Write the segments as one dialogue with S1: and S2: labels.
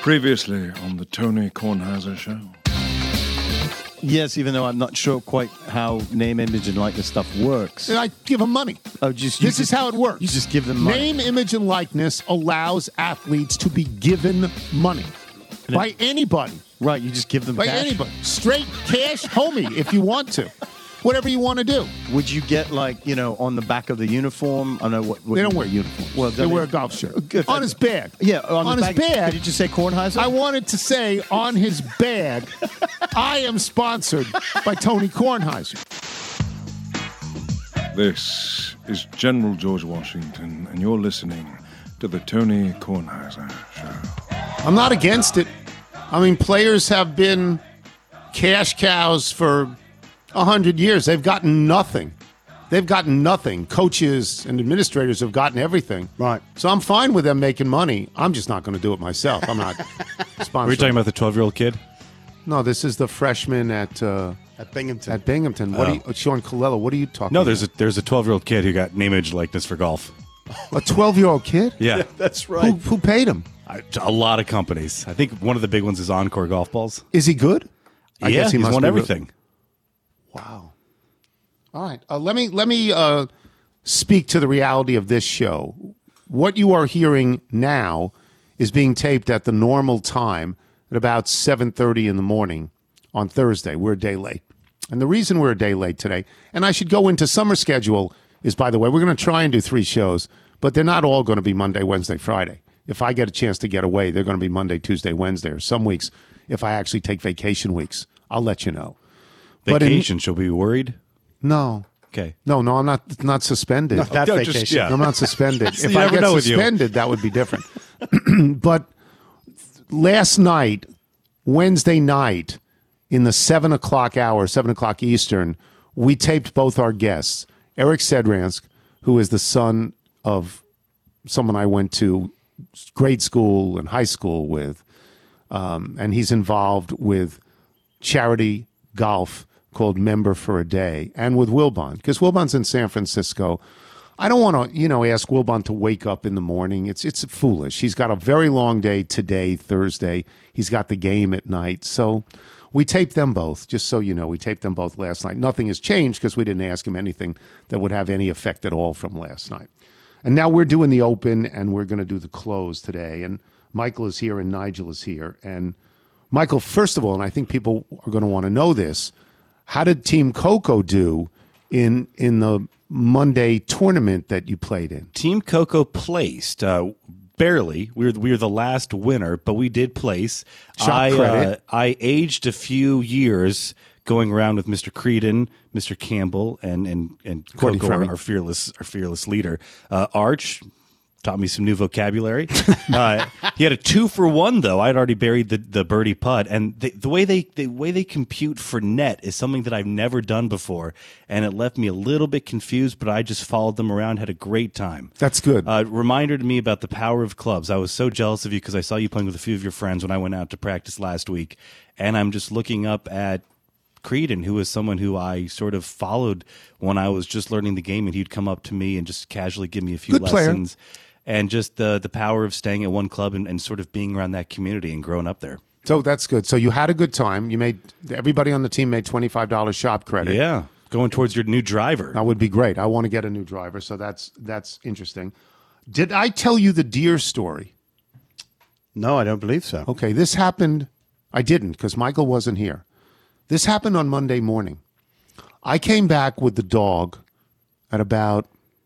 S1: Previously on the Tony Kornheiser Show.
S2: Yes, even though I'm not sure quite how name, image, and likeness stuff works.
S3: And I give them money.
S2: Oh,
S3: this is how it works.
S2: You just give them money.
S3: Name, image, and likeness allows athletes to be given money by anybody.
S2: Right, you just give them
S3: By
S2: cash.
S3: anybody. Straight cash, homie, if you want to. Whatever you want to do.
S2: Would you get, like, on the back of the uniform? I know what
S3: They don't wear uniforms.
S2: Well,
S3: they wear a golf shirt.
S2: Good.
S3: On his bag.
S2: Yeah,
S3: on his bag.
S2: Did you just say Kornheiser?
S3: I wanted to say on his bag, I am sponsored by Tony Kornheiser.
S1: This is General George Washington, and you're listening to the Tony Kornheiser Show.
S3: I'm not against it. I mean, players have been cash cows for 100 years. They've gotten nothing. They've gotten nothing. Coaches and administrators have gotten everything.
S2: Right.
S3: So I'm fine with them making money. I'm just not going to do it myself. I'm not sponsored.
S4: Were you talking about the 12-year-old kid?
S3: No, this is the freshman at
S2: Binghamton.
S3: At Binghamton. What are you, Sean Colella, what are you talking
S4: No,
S3: about?
S4: there's a 12-year-old kid who got name, image, likeness for golf.
S3: A 12-year-old kid?
S4: Yeah.
S2: That's right.
S3: Who paid him?
S4: A lot of companies. I think one of the big ones is Encore Golf Balls.
S3: Is he good? I guess he
S4: he's
S3: must
S4: won
S3: be
S4: everything.
S3: Wow. All right. Let me speak to the reality of this show. What you are hearing now is being taped at the normal time at about 7:30 in the morning on Thursday. We're a day late. And the reason we're a day late today, and I should go into summer schedule, is, by the way, we're going to try and do 3 shows, but they're not all going to be Monday, Wednesday, Friday. If I get a chance to get away, they're going to be Monday, Tuesday, Wednesday, or some weeks, if I actually take vacation weeks, I'll let you know.
S4: Vacation, she'll be worried?
S3: No.
S4: Okay.
S3: No, I'm not suspended.
S2: Not that vacation.
S4: Just, yeah.
S3: I'm not suspended.
S4: So
S3: If
S4: you
S3: I
S4: never
S3: get
S4: know with you.
S3: suspended, that would be different. But last night, Wednesday night, in the 7 o'clock hour, 7 o'clock Eastern, we taped both our guests. Eric Sedransk, who is the son of someone I went to grade school and high school with, and he's involved with charity golf called Member for a Day, and with Wilbon, because Wilbon's in San Francisco. I don't want to, ask Wilbon to wake up in the morning. It's foolish. He's got a very long day today, Thursday. He's got the game at night. So we taped them both, just so you know. We taped them both last night. Nothing has changed because we didn't ask him anything that would have any effect at all from last night. And now we're doing the open, and we're going to do the close today. And Michael is here, and Nigel is here. And Michael, first of all, and I think people are going to want to know this, how did Team Coco do in the Monday tournament that you played in?
S4: Team Coco placed. Barely. We were the last winner, but we did place.
S3: Shot credit.
S4: I aged a few years going around with Mr. Creedon, Mr. Campbell, and
S3: Courtney
S4: Coco,
S3: Fremy.
S4: our fearless leader. Arch taught me some new vocabulary. He had a 2-for-1 though. I'd already buried the birdie putt, and the way they compute for net is something that I've never done before, and it left me a little bit confused. But I just followed them around, had a great time.
S3: That's good.
S4: Reminder to me about the power of clubs. I was so jealous of you because I saw you playing with a few of your friends when I went out to practice last week, and I'm just looking up at Creedon, who is someone who I sort of followed when I was just learning the game, and he'd come up to me and just casually give me a few
S3: Good player.
S4: lessons. And just the power of staying at one club and sort of being around that community and growing up there.
S3: So that's good. So you had a good time. Everybody on the team made $25 shop credit.
S4: Yeah, going towards your new driver.
S3: That would be great. I want to get a new driver, so that's interesting. Did I tell you the deer story?
S2: No, I don't believe so.
S3: Okay, this happened. I didn't because Michael wasn't here. This happened on Monday morning. I came back with the dog at about,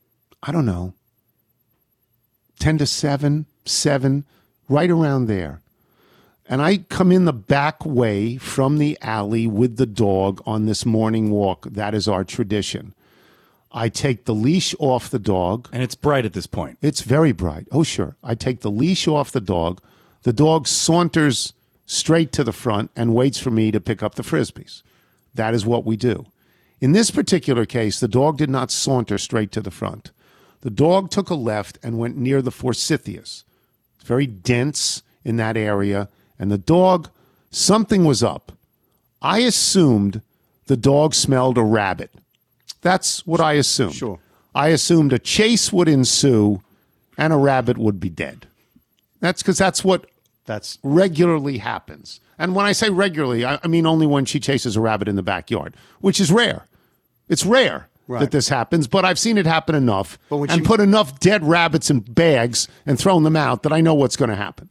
S3: 10 to 7, right around there. And I come in the back way from the alley with the dog on this morning walk. That is our tradition. I take the leash off the dog.
S4: And it's bright at this point.
S3: It's very bright. Oh, sure. I take the leash off the dog. The dog saunters straight to the front and waits for me to pick up the Frisbees. That is what we do. In this particular case, the dog did not saunter straight to the front. The dog took a left and went near the forsythias. It's very dense in that area. And the dog, something was up. I assumed the dog smelled a rabbit. That's what I assumed.
S2: Sure.
S3: I assumed a chase would ensue and a rabbit would be dead. That's because that's what That's regularly happens. And when I say regularly, I mean only when she chases a rabbit in the backyard, which is rare. It's rare that this happens, but I've seen it happen enough and put enough dead rabbits in bags and thrown them out that I know what's going to happen.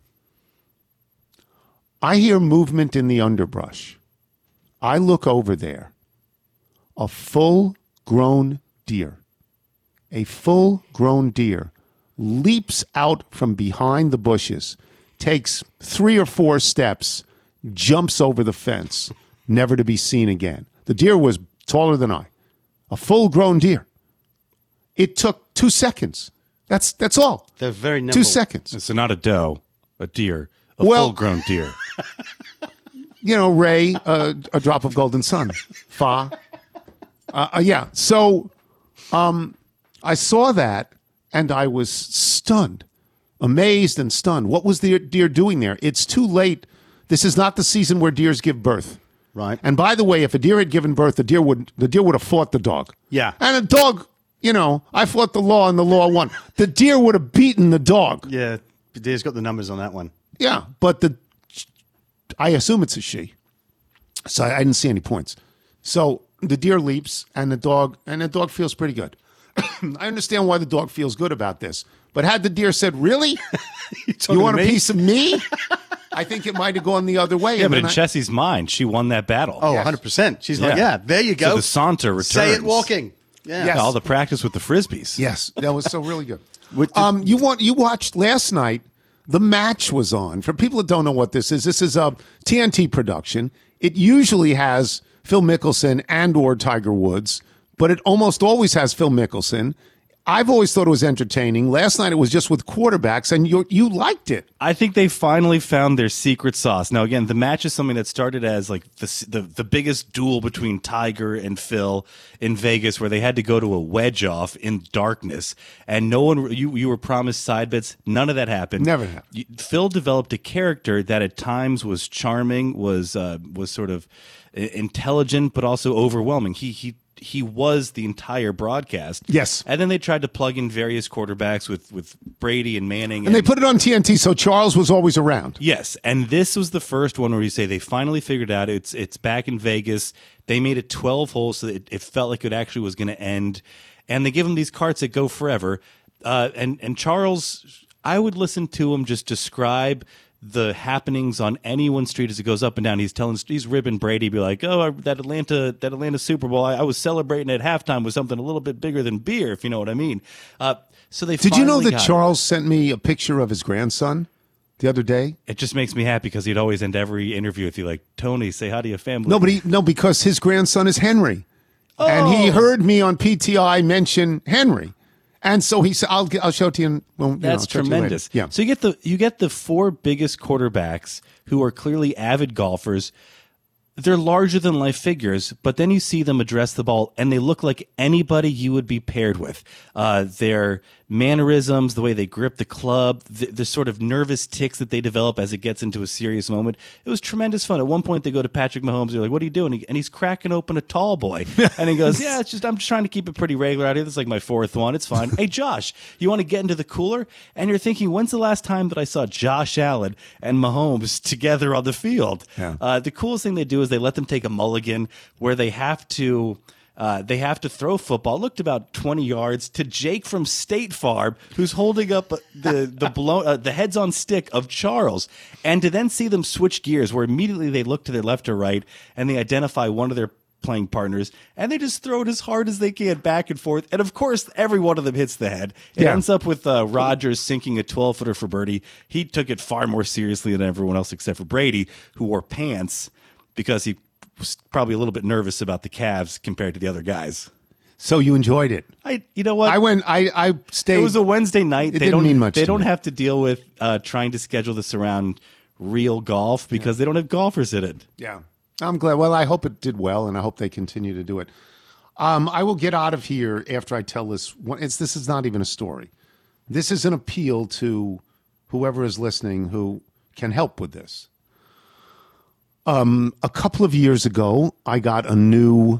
S3: I hear movement in the underbrush. I look over there. A full-grown deer. A full-grown deer leaps out from behind the bushes, takes 3 or 4 steps, jumps over the fence, never to be seen again. The deer was taller than I. A full-grown deer. It took 2 seconds. That's all.
S2: They're very nimble.
S3: 2 seconds.
S4: So not a doe, a deer, a full-grown deer.
S3: You know, Ray, a drop of golden sun. Fa. Yeah. So I saw that, and I was stunned, amazed and stunned. What was the deer doing there? It's too late. This is not the season where deers give birth.
S2: Right.
S3: And by the way, if a deer had given birth, the deer would have fought the dog.
S2: Yeah.
S3: And a dog, you know, I fought the law and the law won. The deer would have beaten the dog.
S2: Yeah, the deer's got the numbers on that one.
S3: Yeah, but I assume it's a she. So I didn't see any points. So the deer leaps, and the dog feels pretty good. I understand why the dog feels good about this. But had the deer said, "Really, you want a piece of me?" I think it might have gone the other way.
S4: Yeah, but in Chessie's mind, she won that battle.
S2: Oh, 100%. She's like, yeah, there you go.
S4: So the saunter returns.
S2: Say it walking. Yeah.
S3: Yes.
S4: All the practice with the Frisbees.
S3: Yes, that was so really good. You watched last night. The Match was on. For people that don't know what this is a TNT production. It usually has Phil Mickelson and or Tiger Woods, but it almost always has Phil Mickelson. I've always thought it was entertaining. Last night it was just with quarterbacks, and you liked it.
S4: I think they finally found their secret sauce. Now, again, the Match is something that started as like the biggest duel between Tiger and Phil in Vegas, where they had to go to a wedge off in darkness, and no one you were promised side bets. None of that happened.
S3: Never happened.
S4: Phil developed a character that at times was charming, was sort of intelligent, but also overwhelming. He was the entire broadcast.
S3: Yes.
S4: And then they tried to plug in various quarterbacks with Brady and Manning.
S3: And they put it on TNT, so Charles was always around.
S4: Yes. And this was the first one where you say they finally figured out it's back in Vegas. They made it 12 holes so that it felt like it actually was going to end. And they give him these carts that go forever. And Charles, I would listen to him just describe the happenings on anyone's street as it goes up and down. He's ribbing Brady, be like, "Oh, that Atlanta Super Bowl, I was celebrating at halftime with something a little bit bigger than beer, if you know what I mean." So they
S3: Did you know that
S4: got
S3: Charles sent me a picture of his grandson the other day?
S4: it just makes me happy because he'd always end every interview with you like, "Tony, say hi to your family."
S3: No, because his grandson is Henry, and he heard me on PTI mention Henry. And so he said, "I'll show it to you."
S4: That's tremendous.
S3: Yeah.
S4: So you get the 4 biggest quarterbacks who are clearly avid golfers. They're larger than life figures, but then you see them address the ball, and they look like anybody you would be paired with. Their mannerisms, the way they grip the club, the sort of nervous tics that they develop as it gets into a serious moment. It was tremendous fun. At one point, they go to Patrick Mahomes. They're like, "What are you doing?" And he's cracking open a tall boy. And he goes, "Yeah, I'm just trying to keep it pretty regular out here. This is like my 4th one. It's fine." "Hey, Josh, you want to get into the cooler?" And you're thinking, when's the last time that I saw Josh Allen and Mahomes together on the field?
S3: Yeah.
S4: The coolest thing they do is they let them take a mulligan where they have to throw football. It looked about 20 yards to Jake from State Farm, who's holding up the heads on stick of Charles, and to then see them switch gears, where immediately they look to their left or right and they identify one of their playing partners, and they just throw it as hard as they can back and forth. And of course, every one of them hits the head. It ends up with Rodgers sinking a 12-footer for birdie. He took it far more seriously than everyone else except for Brady, who wore pants because he was probably a little bit nervous about the Cavs compared to the other guys.
S3: So you enjoyed it?
S4: You know what?
S3: I stayed.
S4: It was a Wednesday night.
S3: It didn't mean much.
S4: They don't have to deal with trying to schedule this around real golf because they don't have golfers in it.
S3: Yeah, I'm glad. Well, I hope it did well, and I hope they continue to do it. I will get out of here after I tell this. This is not even a story. This is an appeal to whoever is listening who can help with this. A couple of years ago, I got a new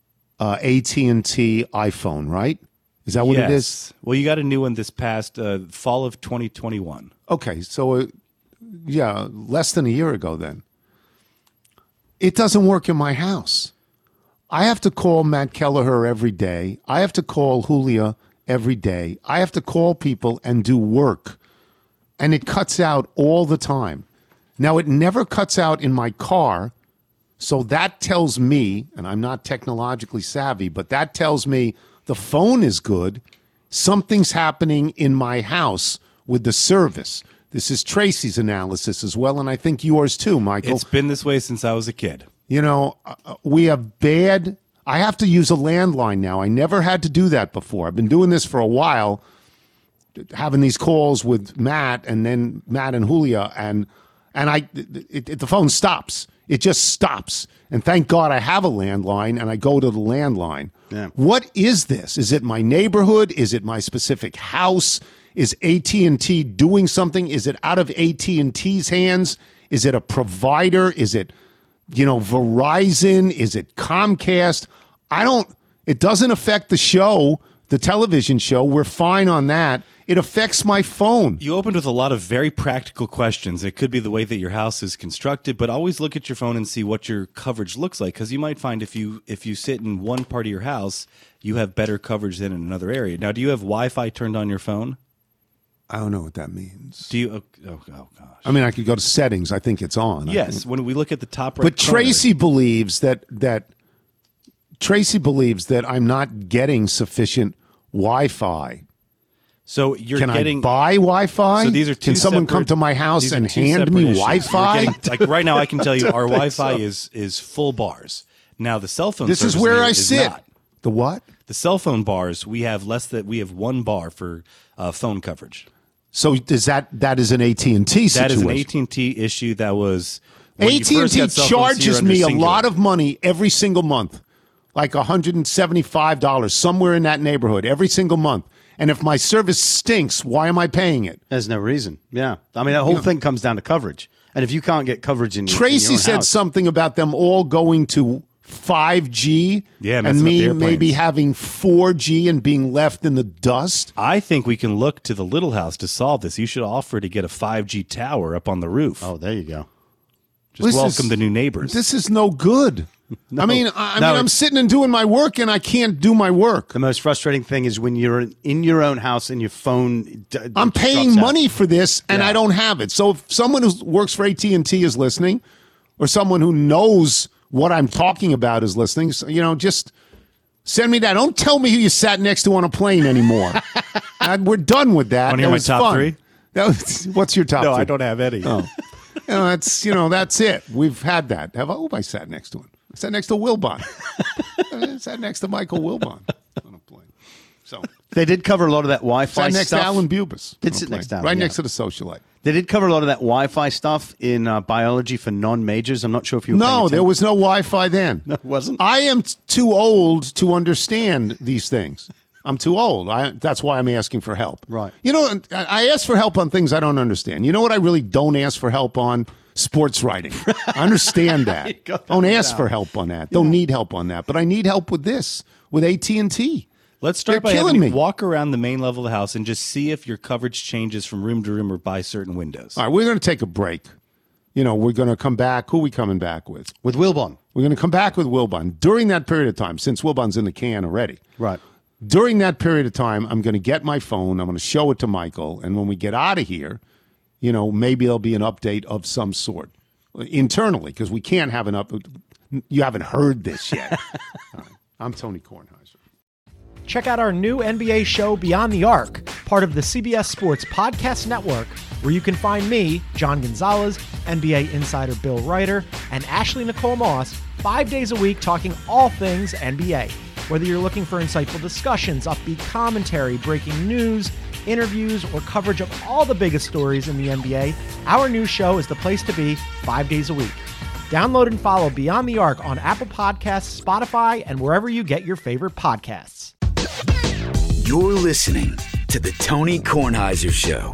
S3: AT&T iPhone, right? Is that what it is?
S4: Well, you got a new one this past fall of 2021.
S3: Okay, so less than a year ago then. It doesn't work in my house. I have to call Matt Kelleher every day. I have to call Julia every day. I have to call people and do work. And it cuts out all the time. Now, it never cuts out in my car. So that tells me, and I'm not technologically savvy, but that tells me the phone is good. Something's happening in my house with the service. This is Tracy's analysis as well, and I think yours too, Michael.
S4: It's been this way since I was a kid.
S3: You know, we have bad... I have to use a landline now. I never had to do that before. I've been doing this for a while, having these calls with Matt and then Matt and Julia, and the phone stops. It just stops. And thank God I have a landline, and I go to the landline.
S2: Yeah.
S3: What is this? Is it my neighborhood? Is it my specific house? Is AT&T doing something? Is it out of AT&T's hands? Is it a provider? Is it, Verizon? Is it Comcast? It doesn't affect the show, the television show. We're fine on that. It affects my phone.
S4: You opened with a lot of very practical questions. It could be the way that your house is constructed, but always look at your phone and see what your coverage looks like, because you might find if you sit in one part of your house, you have better coverage than in another area. Now, do you have Wi-Fi turned on your phone?
S3: I don't know what that means.
S4: Do you? Oh gosh.
S3: I mean, I could go to settings. I think it's on.
S4: Yes, when we look at the top right
S3: But
S4: corner.
S3: Tracy believes that I'm not getting sufficient Wi-Fi.
S4: So you're
S3: Can
S4: getting.
S3: I buy Wi-Fi?
S4: So these are two
S3: Can someone come
S4: separate-
S3: to my house
S4: these are
S3: and
S4: two
S3: hand me
S4: separate issues.
S3: Wi-Fi?
S4: You're getting- like right now, I can tell you our Wi-Fi is full bars. Now the cell phone.
S3: This is
S4: service
S3: where
S4: here
S3: I
S4: is
S3: sit.
S4: not.
S3: The what?
S4: The cell phone bars, we have one bar for phone coverage.
S3: So is that is an AT&T situation?
S4: That is an AT&T issue. That was when you first
S3: AT&T
S4: got cell phones,
S3: charges
S4: you're under
S3: me a
S4: singular.
S3: lot of money every single month, like $175, somewhere in that neighborhood, every single month. And if my service stinks, why am I paying it?
S2: There's no reason. Yeah. I mean, that whole thing comes down to coverage. And if you can't get coverage in your
S3: Tracy
S2: own
S3: said
S2: house,
S3: something about them all going to 5G
S4: Yeah,
S3: and
S4: messing up the
S3: me
S4: airplanes.
S3: maybe having 4G and being left in the dust.
S4: I think we can look to the Little House to solve this. You should offer to get a 5G tower up on the roof.
S2: Oh, there you go.
S4: Just welcome the new neighbors.
S3: This is no good. I mean,
S2: No,
S3: I'm sitting and doing my work and I can't do my work.
S2: The most frustrating thing is when you're in your own house and your phone.
S3: I'm paying
S2: drops out.
S3: money for this and
S2: Yeah.
S3: I don't have it. So if someone who works for AT&T is listening, or someone who knows what I'm talking about is listening, so, just send me that. Don't tell me who you sat next to on a plane anymore. We're done with that.
S4: Wanna hear
S3: That
S4: my
S3: was
S4: top
S3: fun.
S4: three?
S3: What's your top
S4: no,
S3: three?
S4: I don't have any.
S3: Oh. That's it. We've had that. I sat next to him. I sat next to Wilbon. I sat next to Michael Wilbon on a plane. So
S2: They did cover a lot of that Wi-Fi
S3: sat next
S2: stuff.
S3: to Alan Bubis.
S2: Did
S3: on a
S2: sit
S3: plane.
S2: next to Alan,
S3: right
S2: yeah.
S3: next to the socialite.
S2: They did cover a lot of that Wi-Fi stuff in biology for non-majors. I'm not sure if you were paying
S3: No, there
S2: attention.
S3: was no Wi-Fi then.
S2: No, it wasn't?
S3: I am too old to understand these things. I'm too old. That's why I'm asking for help.
S2: Right.
S3: I ask for help on things I don't understand. You know what I really don't ask for help on? Sports writing. I understand that. Don't ask for help on that. Don't need help on that. But I need help with this, with AT&T.
S4: Let's start
S3: They're
S4: by
S3: killing
S4: having
S3: me.
S4: walk around the main level of the house and just see if your coverage changes from room to room or by certain windows.
S3: All right, we're going to take a break. We're going to come back. Who are we coming back with?
S2: With Wilbon.
S3: We're going to come back with Wilbon. During that period of time, since Wilbon's in the can already.
S2: Right.
S3: During that period of time, I'm going to get my phone. I'm going to show it to Michael. And when we get out of here, maybe there'll be an update of some sort internally, because we can't have an update. You haven't heard this yet. All right. I'm Tony Kornheiser.
S5: Check out our new NBA show, Beyond the Arc, part of the CBS Sports Podcast Network, where you can find me, John Gonzalez, NBA insider Bill Ryder, and Ashley Nicole Moss 5 days a week talking all things NBA. Whether you're looking for insightful discussions, upbeat commentary, breaking news, interviews, or coverage of all the biggest stories in the NBA, our new show is the place to be 5 days a week. Download and follow Beyond the Arc on Apple Podcasts, Spotify, and wherever you get your favorite podcasts.
S6: You're listening to The Tony Kornheiser Show.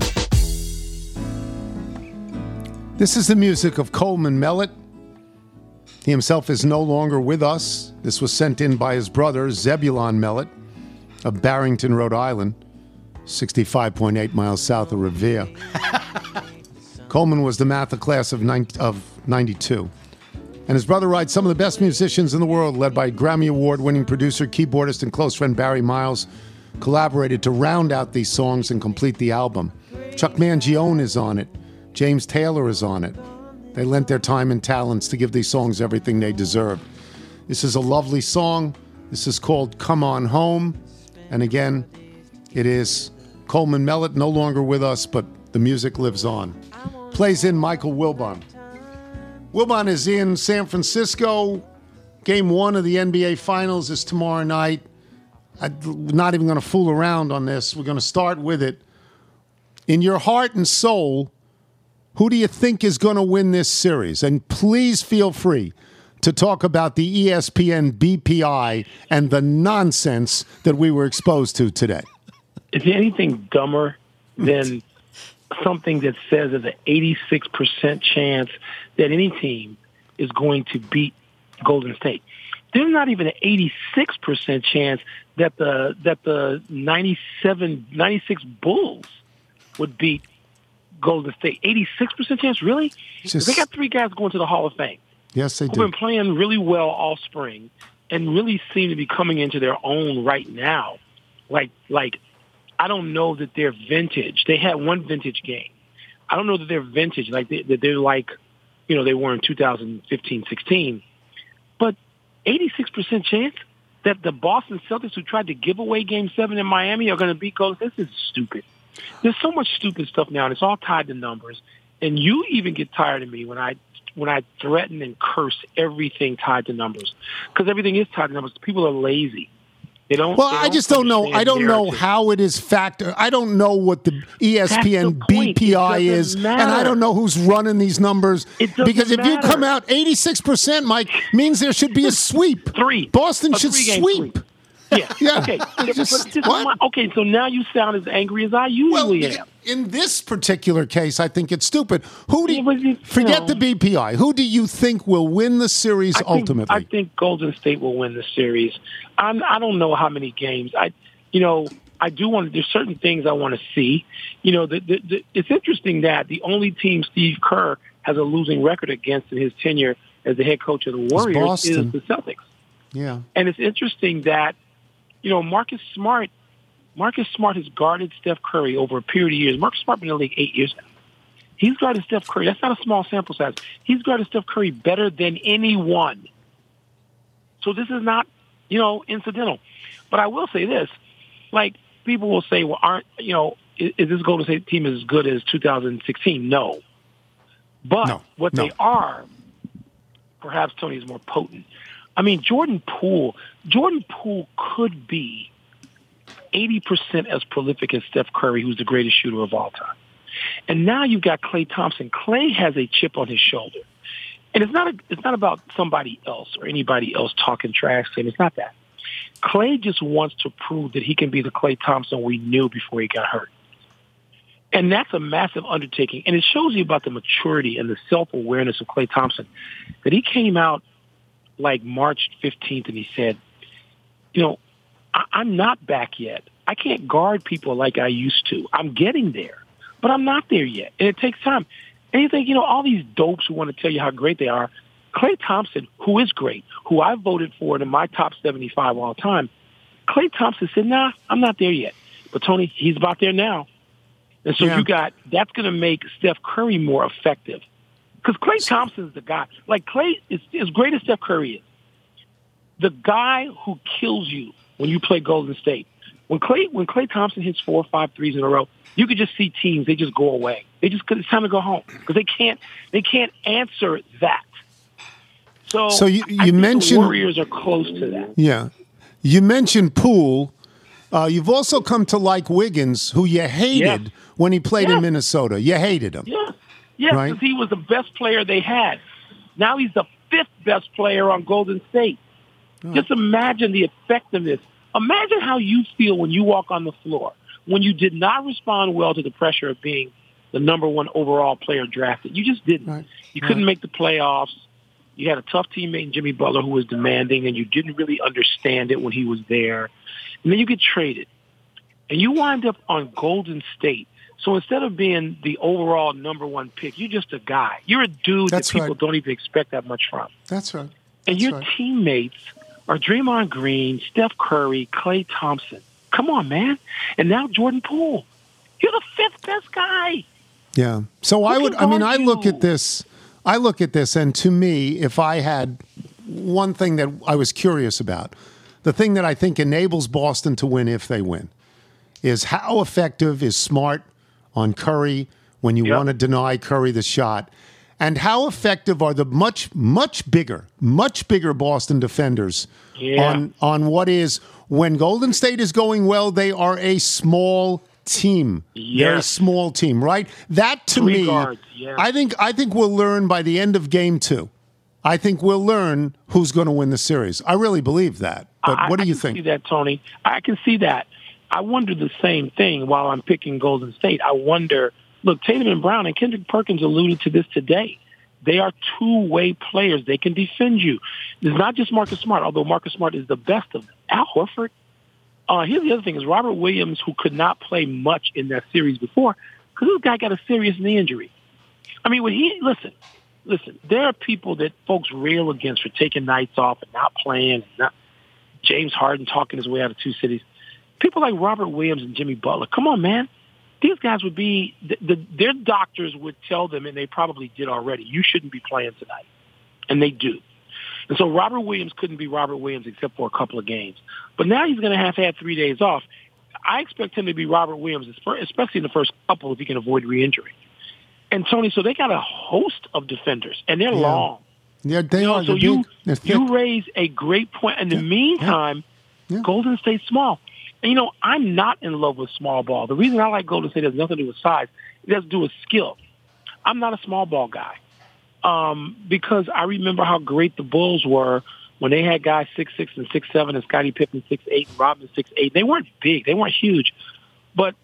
S3: This is the music of Coleman Mellett. He himself is no longer with us. This was sent in by his brother, Zebulon Mellett, of Barrington, Rhode Island, 65.8 miles south of Revere. Coleman was the math class of 92. And his brother writes, some of the best musicians in the world, led by Grammy Award-winning producer, keyboardist, and close friend Barry Miles, collaborated to round out these songs and complete the album. Chuck Mangione is on it. James Taylor is on it. They lent their time and talents to give these songs everything they deserved. This is a lovely song. This is called Come On Home. And again, it is Coleman Mellett, no longer with us, but the music lives on. Plays in Michael Wilbon. Wilbon is in San Francisco. Game 1 of the NBA Finals is tomorrow night. I'm not even going to fool around on this. We're going to start with it. In your heart and soul, who do you think is going to win this series? And please feel free to talk about the ESPN BPI and the nonsense that we were exposed to today.
S7: Is there anything dumber than something that says there's an 86% chance that any team is going to beat Golden State? There's not even an 86% chance that the 96 Bulls would beat Golden State. 86% chance, really? They got 3 guys going to the Hall of Fame.
S3: Yes, they do.
S7: Who've been playing really well all spring and really seem to be coming into their own right now. Like I don't know that they're vintage. They had one vintage game. I don't know that they're vintage, like they're like, they were in 2015-16. But 86% chance that the Boston Celtics, who tried to give away Game 7 in Miami, are going to beat Golden State. This is stupid. There's so much stupid stuff now, and it's all tied to numbers. And you even get tired of me when I threaten and curse everything tied to numbers, because everything is tied to numbers. People are lazy.
S3: I just don't know. I don't know how it is factor. I don't know what the ESPN BPI is, and I don't know who's running these numbers. Because if you come out 86%, Mike, means there should be a sweep. Boston should sweep.
S7: Yeah. Okay. Okay. So now you sound as angry as I usually am.
S3: In this particular case, I think it's stupid. Forget the BPI. Who do you think will win the series ultimately?
S7: I think Golden State will win the series. I don't know how many games. I do want. There's certain things I want to see. It's interesting that the only team Steve Kerr has a losing record against in his tenure as the head coach of the Warriors is the Celtics.
S3: Yeah.
S7: And it's interesting that Marcus Smart has guarded Steph Curry over a period of years. Marcus Smart been in the league 8 years now. He's guarded Steph Curry. That's not a small sample size. He's guarded Steph Curry better than anyone. So this is not, incidental. But I will say this. Like, people will say, well, is this Golden State team as good as 2016? No. But they are, perhaps, Tony, is more potent. I mean, Jordan Poole could be 80% as prolific as Steph Curry, who's the greatest shooter of all time. And now you've got Klay Thompson. Klay has a chip on his shoulder. And it's not about somebody else or anybody else talking trash to him. It's not that. Klay just wants to prove that he can be the Klay Thompson we knew before he got hurt. And that's a massive undertaking. And it shows you about the maturity and the self-awareness of Klay Thompson, that he came out like March 15th and he said, I'm not back yet. I can't guard people like I used to. I'm getting there, but I'm not there yet. And it takes time. And you think, all these dopes who want to tell you how great they are, Klay Thompson, who is great, who I voted for in my top 75 all time, Klay Thompson said, nah, I'm not there yet. But Tony, he's about there now. And so that's going to make Steph Curry more effective. Because Klay Thompson's the guy. Like, Klay is as great as Steph Curry is. The guy who kills you when you play Golden State. When Klay Thompson hits 4 or 5 threes in a row, you could just see teams, they just go away. It's time to go home because they can't answer that. So
S3: you mentioned
S7: the Warriors are close to that.
S3: Yeah. You mentioned Poole. You've also come to like Wiggins, who you hated when he played in Minnesota. You hated him.
S7: Yeah. Yes, because he was the best player they had. Now he's the 5th best player on Golden State. Oh. Just imagine the effectiveness. Imagine how you feel when you walk on the floor, when you did not respond well to the pressure of being the number 1 overall player drafted. You just didn't.
S3: Right.
S7: You couldn't make the playoffs. You had a tough teammate in Jimmy Butler who was demanding, and you didn't really understand it when he was there. And then you get traded. And you wind up on Golden State, So instead of being the overall number one pick, you're just a guy. You're a dude
S3: That's
S7: that people
S3: right.
S7: don't even expect that much from.
S3: That's right.
S7: And
S3: That's
S7: your
S3: right.
S7: teammates are Draymond Green, Steph Curry, Klay Thompson. Come on, man. And now Jordan Poole. You're the fifth best guy.
S3: Yeah. So I
S7: can guard
S3: I look
S7: you?
S3: at this, and to me, if I had one thing that I was curious about, the thing that I think enables Boston to win if they win, is how effective is Smart on Curry when you
S7: Yep.
S3: want to deny Curry the shot, and how effective are the much bigger Boston defenders
S7: Yeah.
S3: on what is, when Golden State is going well, they are a small team. They're a
S7: Yes.
S3: small team, right? That to
S7: Three
S3: me,
S7: guards, yeah.
S3: I think we'll learn by the end of game 2. I think we'll learn who's going to win the series. I really believe that. But what do you
S7: I can
S3: think?
S7: see that, Tony. I can see that. I wonder the same thing while I'm picking Golden State. I wonder, look, Tatum and Brown and Kendrick Perkins alluded to this today. They are two-way players. They can defend you. It's not just Marcus Smart, although Marcus Smart is the best of them. Al Horford. Here's the other thing is Robert Williams, who could not play much in that series before, because this guy got a serious knee injury. I mean, when he listen, there are people that folks rail against for taking nights off and not playing, and not James Harden talking his way out of two cities. People like Robert Williams and Jimmy Butler, come on, man. These guys would be their doctors would tell them, and they probably did already, you shouldn't be playing tonight, and they do. And so Robert Williams couldn't be Robert Williams except for a couple of games. But now he's going to have 3 days off. I expect him to be Robert Williams, especially in the first couple if he can avoid re-injury. And, Tony, so they got a host of defenders, and they're long.
S3: Yeah, they are.
S7: So
S3: They're big. They're thick.
S7: you raise a great point. In the meantime, Golden State's small. And, I'm not in love with small ball. The reason I like Golden State has nothing to do with size. It has to do with skill. I'm not a small ball guy. Because I remember how great the Bulls were when they had guys 6'6" and 6'7", and Scottie Pippen 6'8", and Rodman 6'8". They weren't big, they weren't huge, but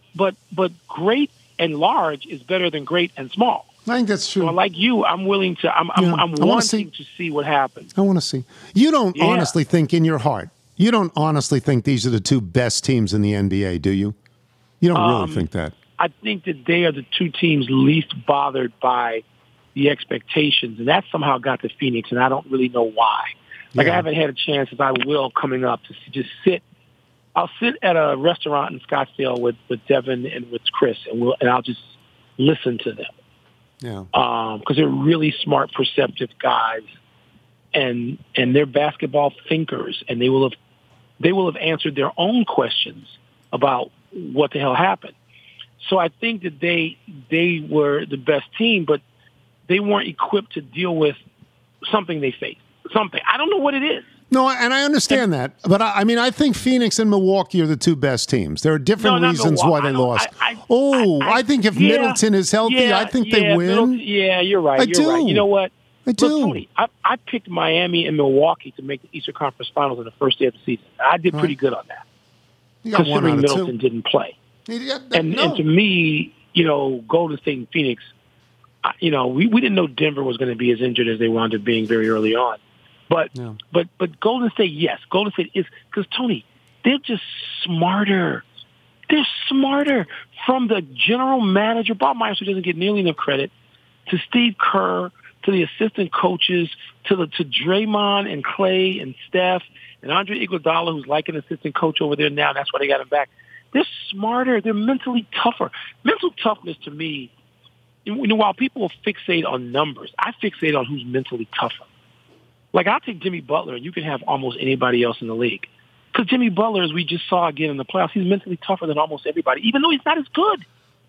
S7: great and large is better than great and small.
S3: I think that's true.
S7: So like you, I'm willing to. I'm wanting to see what happens.
S3: I want to see. You don't honestly think in your heart. You don't honestly think these are the two best teams in the NBA, do you? You don't really think that.
S7: I think that they are the two teams least bothered by the expectations, and that somehow got to Phoenix, and I don't really know why. I haven't had a chance, as I will coming up, to just sit. I'll sit at a restaurant in Scottsdale with Devin and with Chris, and I'll just listen to them.
S3: Yeah.
S7: Because they're really smart, perceptive guys, and they're basketball thinkers, and they will have answered their own questions about what the hell happened. So I think that they were the best team, but they weren't equipped to deal with something they faced. Something. I don't know what it is.
S3: No, and I understand that. But, I think Phoenix and Milwaukee are the two best teams. There are different reasons why they lost. I think if Middleton is healthy, I think they win.
S7: You're right.
S3: I do.
S7: Right. You know what?
S3: I do.
S7: Look, Tony, I picked Miami and Milwaukee to make the Eastern Conference Finals on the first day of the season. I did pretty good on that.
S3: You got one
S7: considering
S3: out of
S7: Middleton
S3: two.
S7: didn't play. And to me, Golden State and Phoenix, we didn't know Denver was going to be as injured as they wound up being very early on. But Golden State, yes. Golden State is – because, Tony, they're just smarter. They're smarter. From the general manager, Bob Myers, who doesn't get nearly enough credit, to Steve Kerr, to the assistant coaches, to Draymond and Klay and Steph and Andre Iguodala, who's like an assistant coach over there now. That's why they got him back. They're smarter. They're mentally tougher. Mental toughness to me, while people fixate on numbers, I fixate on who's mentally tougher. Like, I'll take Jimmy Butler, and you can have almost anybody else in the league. Because Jimmy Butler, as we just saw again in the playoffs, he's mentally tougher than almost everybody, even though he's not as good.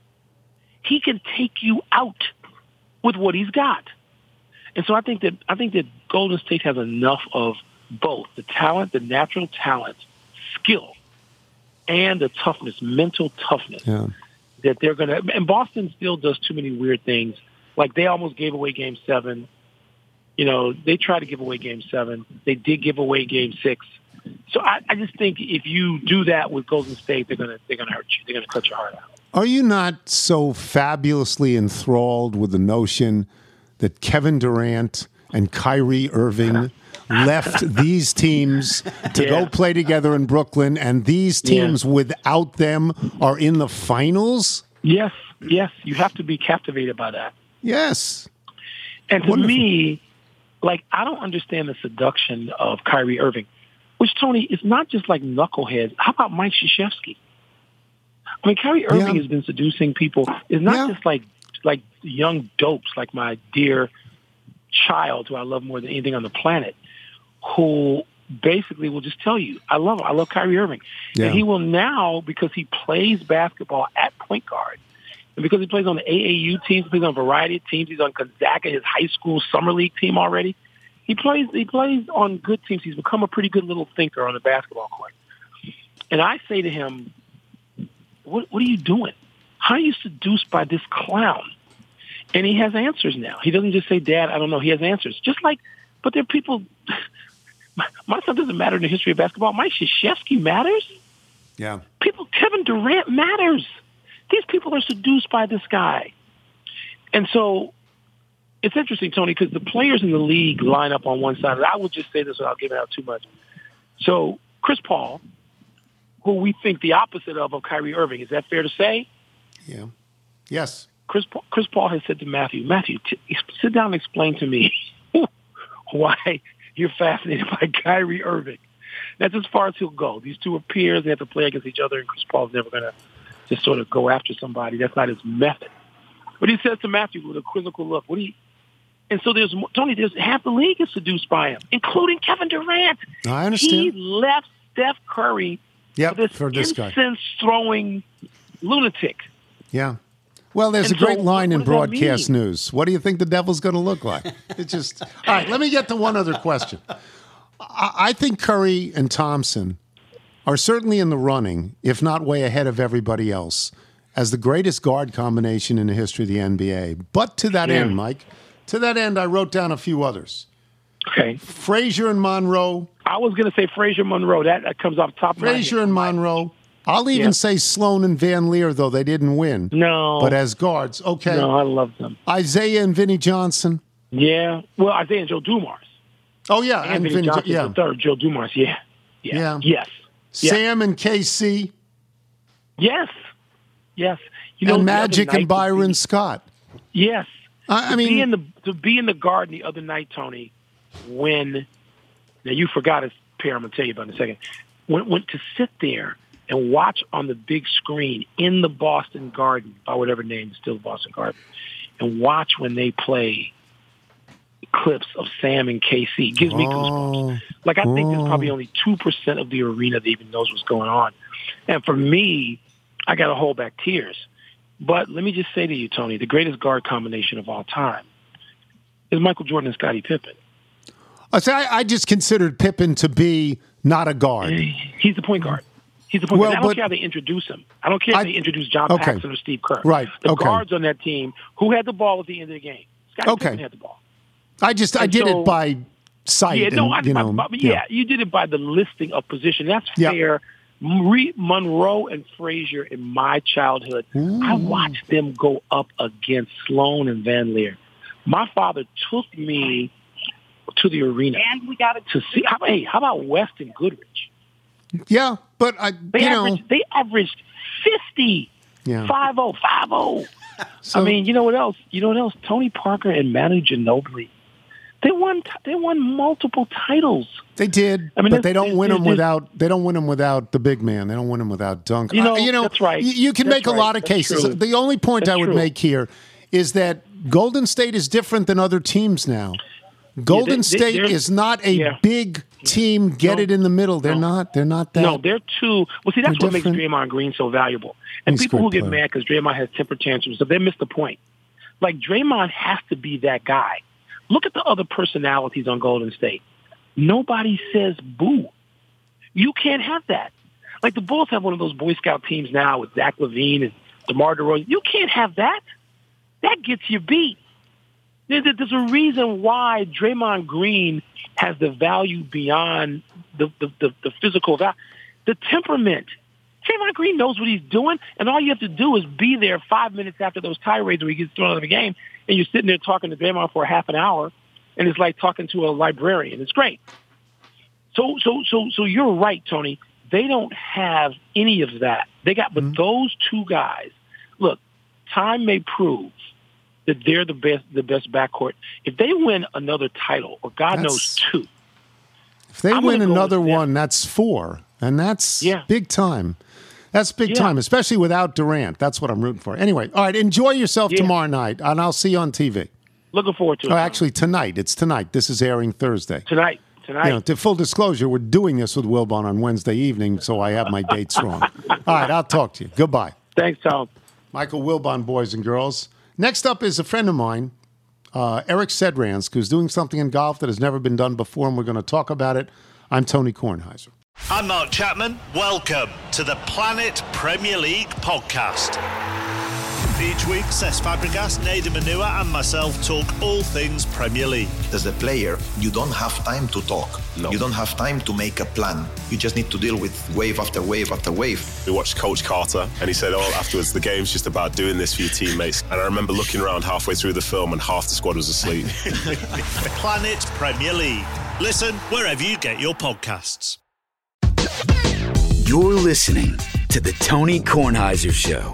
S7: He can take you out with what he's got. And so I think that Golden State has enough of both the talent, the natural talent, skill, and the toughness, mental toughness, that they're going to – and Boston still does too many weird things. Like, they almost gave away Game 7. They tried to give away Game 7. They did give away Game 6. So I just think if you do that with Golden State, they're gonna hurt you. They're gonna cut your heart out.
S3: Are you not so fabulously enthralled with the notion that Kevin Durant and Kyrie Irving left these teams to go play together in Brooklyn, and these teams without them are in the finals?
S7: Yes. Yes, you have to be captivated by that.
S3: Yes.
S7: And to
S3: Wonderful.
S7: me, like, I don't understand the seduction of Kyrie Irving, which, Tony, is not just like knuckleheads. How about Mike Krzyzewski? I mean, Kyrie Irving has been seducing people. It's not just like young dopes like my dear child, who I love more than anything on the planet, who basically will just tell you, I love him. I love Kyrie Irving.
S3: Yeah.
S7: And he will now, because he plays basketball at point guard, and because he plays on the AAU teams, he plays on a variety of teams, he's on Gonzaga, his high school summer league team already. He plays on good teams. He's become a pretty good little thinker on the basketball court. And I say to him, what are you doing? How are you seduced by this clown? And he has answers now. He doesn't just say, Dad, I don't know. He has answers. Just like, but there are people, my son doesn't matter in the history of basketball. Mike Krzyzewski matters.
S3: Yeah.
S7: Kevin Durant matters. These people are seduced by this guy. And so it's interesting, Tony, because the players in the league line up on one side. I would just say this without giving out too much. So Chris Paul, who we think the opposite of Kyrie Irving, is that fair to say?
S3: Yeah. Yes.
S7: Chris Paul has said to Matthew, sit down and explain to me why you're fascinated by Kyrie Irving. That's as far as he'll go. These two are peers. They have to play against each other, and Chris Paul's never going to just sort of go after somebody. That's not his method. But he says to Matthew with a quizzical look, and so there's half the league is seduced by him, including Kevin Durant.
S3: I understand.
S7: He left Steph Curry for this incense-throwing lunatic.
S3: Yeah. Well, there's
S7: And
S3: a great
S7: so
S3: line in
S7: what does that
S3: broadcast
S7: mean?
S3: news. What do you think the devil's going to look like? It's just all right. Let me get to one other question. I think Curry and Thompson are certainly in the running, if not way ahead of everybody else, as the greatest guard combination in the history of the NBA. But to that end, Mike, I wrote down a few others.
S7: Okay.
S3: Frazier and Monroe.
S7: I was going to say Frazier Monroe. That comes off the top of my head.
S3: Frazier and Monroe. I'll even say Sloan and Van Leer, though they didn't win.
S7: No.
S3: But as guards, okay.
S7: No, I love them.
S3: Isaiah and Vinnie Johnson.
S7: Yeah. Well, Isaiah and Joe Dumars.
S3: Oh, yeah.
S7: And Vinnie Johnson, the third, Joe Dumars. Yeah. Yes.
S3: Sam and KC.
S7: Yes.
S3: And Magic and Byron Scott.
S7: Yes.
S3: I mean,
S7: to be in the Garden the other night, Tony, when now you forgot his pair. I'm going to tell you about in a second. When to sit there and watch on the big screen in the Boston Garden, by whatever name, still the Boston Garden, and watch when they play clips of Sam and KC gives me goosebumps. Like, I think there's probably only 2% of the arena that even knows what's going on. And for me, I got to hold back tears. But let me just say to you, Tony, the greatest guard combination of all time is Michael Jordan and Scottie Pippen.
S3: I just considered Pippen to be not a guard.
S7: He's the point guard. He's the point guard. I don't care how they introduce him. I don't care if they introduce John Paxson or Steve Kerr.
S3: Right.
S7: The guards on that team, who had the ball at the end of the game? Scottie Pippen had the ball.
S3: I did it by sight.
S7: You did it by the listing of position. That's fair. Monroe and Frazier in my childhood, I watched them go up against Sloan and Van Leer. My father took me to the arena to see. How about West and Goodrich?
S3: Yeah, but
S7: they averaged 50, 5-0, 5-0.
S3: So,
S7: I mean, you know what else? Tony Parker and Manu Ginobili. They won multiple titles.
S3: They did, but they don't win them without. They don't win them without the big man. They don't win them without Dunk.
S7: That's right.
S3: You can make a lot of cases.
S7: True.
S3: The only point I would make here is Golden State is different than other teams now. Golden State is not a big team. It in the middle. They're not. They're not that.
S7: No, they're too. Well, see, that's what makes Draymond Green so valuable. And
S3: He's
S7: people who get
S3: player.
S7: mad because Draymond has temper tantrums, so they miss the point. Like, Draymond has to be that guy. Look at the other personalities on Golden State. Nobody says boo. You can't have that. Like, the Bulls have one of those Boy Scout teams now with Zach LaVine and DeMar DeRozan. You can't have that. That gets you beat. There's a reason why Draymond Green has the value beyond the physical value. The temperament. Draymond Green knows what he's doing, and all you have to do is be there 5 minutes after those tirades where he gets thrown out of the game, and you're sitting there talking to Draymond for a half an hour, and it's like talking to a librarian. It's great. So you're right, Tony. They don't have any of that. But those two guys, look, time may prove that they're the best backcourt. If they win another title, or God knows two,
S3: if they
S7: I'm
S3: win
S7: gonna go
S3: another
S7: with them.
S3: one, that's 4, and that's
S7: Yeah.
S3: big time. That's big
S7: Yeah.
S3: time, especially without Durant. That's what I'm rooting for. Anyway, all right, enjoy yourself
S7: Yeah.
S3: tomorrow night, and I'll see you on TV.
S7: Looking forward to it.
S3: Oh, actually, tonight. It's tonight. This is airing Thursday.
S7: Tonight.
S3: You know, to full disclosure, we're doing this with Wilbon on Wednesday evening, so I have my dates wrong. All right, I'll talk to you. Goodbye.
S7: Thanks, Tom.
S3: Michael Wilbon, boys and girls. Next up is a friend of mine, Eric Sedransk, who's doing something in golf that has never been done before, and we're going to talk about it. I'm Tony Kornheiser.
S8: I'm Mark Chapman. Welcome to the Planet Premier League podcast. Each week, Cesc Fabregas, Nader Manua and myself talk all things Premier League.
S9: As a player, you don't have time to talk. No. You don't have time to make a plan. You just need to deal with wave after wave after wave.
S10: We watched Coach Carter, and he said, afterwards, the game's just about doing this for your teammates. And I remember looking around halfway through the film, and half the squad was asleep.
S8: Planet Premier League. Listen wherever you get your podcasts.
S6: You're listening to the Tony Kornheiser Show.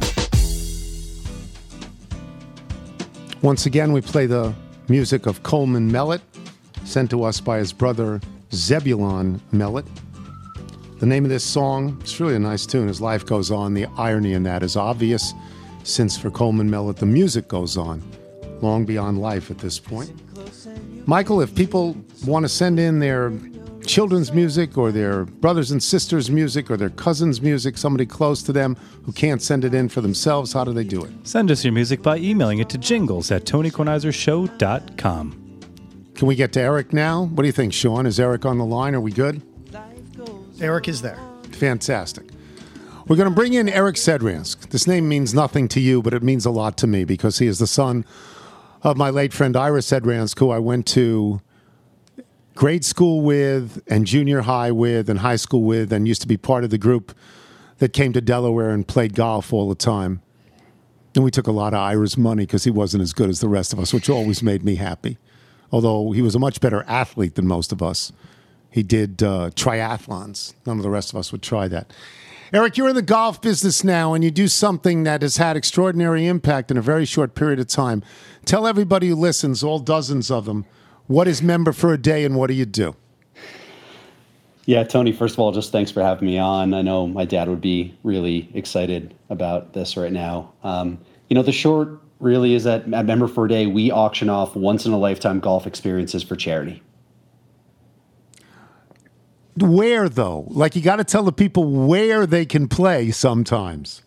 S3: Once again, we play the music of Coleman Mellett, sent to us by his brother Zebulon Mellett. The name of this song, it's really a nice tune. As life goes on, the irony in that is obvious, since for Coleman Mellett, the music goes on, long beyond life at this point. Michael, if people want to send in their children's music or their brothers and sisters' music or their cousins' music, somebody close to them who can't send it in for themselves, how do they do it?
S4: Send us your music by emailing it to jingles@tonykornheisershow.com.
S3: Can we get to Eric now? What do you think, Sean? Is Eric on the line? Are we good?
S5: Eric is there.
S3: Fantastic. We're going to bring in Eric Sedransk. This name means nothing to you, but it means a lot to me because he is the son of my late friend Ira Sedransk, who I went to grade school with and junior high with and high school with, and used to be part of the group that came to Delaware and played golf all the time. And we took a lot of Ira's money because he wasn't as good as the rest of us, which always made me happy. Although he was a much better athlete than most of us. He did triathlons. None of the rest of us would try that. Eric, you're in the golf business now, and you do something that has had extraordinary impact in a very short period of time. Tell everybody who listens, all dozens of them, what is Member for a Day and what do you do?
S11: Yeah, Tony, first of all, just thanks for having me on. I know my dad would be really excited about this right now. The short really is that at Member for a Day, we auction off once-in-a-lifetime golf experiences for charity.
S3: Where, though? Like, you got to tell the people where they can play sometimes.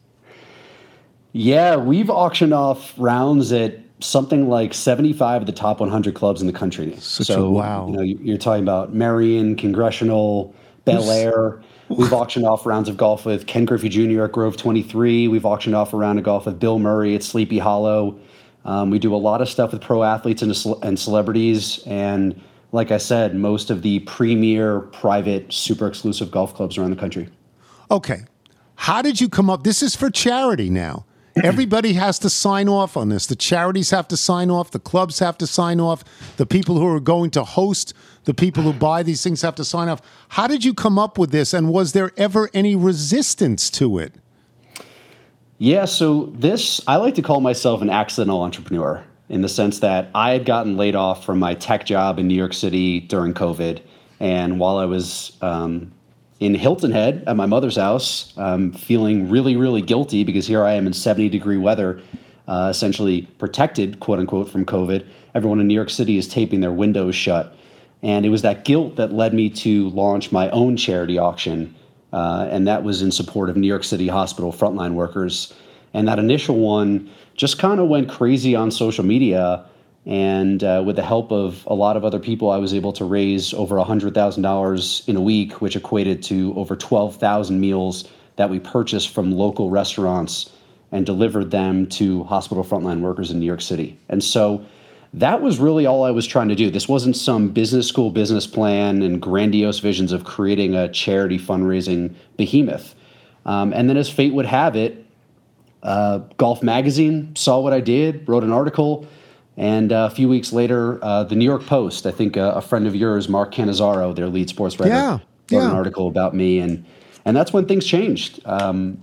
S11: Yeah, we've auctioned off rounds at something like 75 of the top 100 clubs in the country.
S3: Wow.
S11: You're talking about Marion, Congressional, Bel Air. We've auctioned off rounds of golf with Ken Griffey Jr. at Grove 23. We've auctioned off a round of golf with Bill Murray at Sleepy Hollow. We do a lot of stuff with pro athletes and celebrities. And like I said, most of the premier, private, super exclusive golf clubs around the country.
S3: Okay. How did you come up? This is for charity now. Everybody has to sign off on this. The charities have to sign off. The clubs have to sign off. The people who are going to host, the people who buy these things have to sign off. How did you come up with this? And was there ever any resistance to it?
S11: Yeah, so I like to call myself an accidental entrepreneur in the sense that I had gotten laid off from my tech job in New York City during COVID. And while I was in Hilton Head at my mother's house, feeling really, really guilty because here I am in 70-degree weather, essentially protected, quote unquote, from COVID. Everyone in New York City is taping their windows shut. And it was that guilt that led me to launch my own charity auction. And that was in support of New York City hospital frontline workers. And that initial one just kind of went crazy on social media. And with the help of a lot of other people, I was able to raise over $100,000 in a week, which equated to over 12,000 meals that we purchased from local restaurants and delivered them to hospital frontline workers in New York City. And so that was really all I was trying to do. This wasn't some business school business plan and grandiose visions of creating a charity fundraising behemoth. And then as fate would have it, Golf Magazine saw what I did, wrote an article, and a few weeks later, the New York Post, I think a friend of yours, Mark Cannizzaro, their lead sports writer, wrote an article about me, and that's when things changed.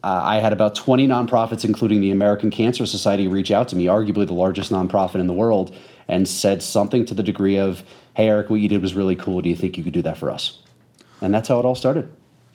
S11: I had about 20 nonprofits, including the American Cancer Society, reach out to me, arguably the largest nonprofit in the world, and said something to the degree of, hey, Eric, what you did was really cool. Do you think you could do that for us? And that's how it all started.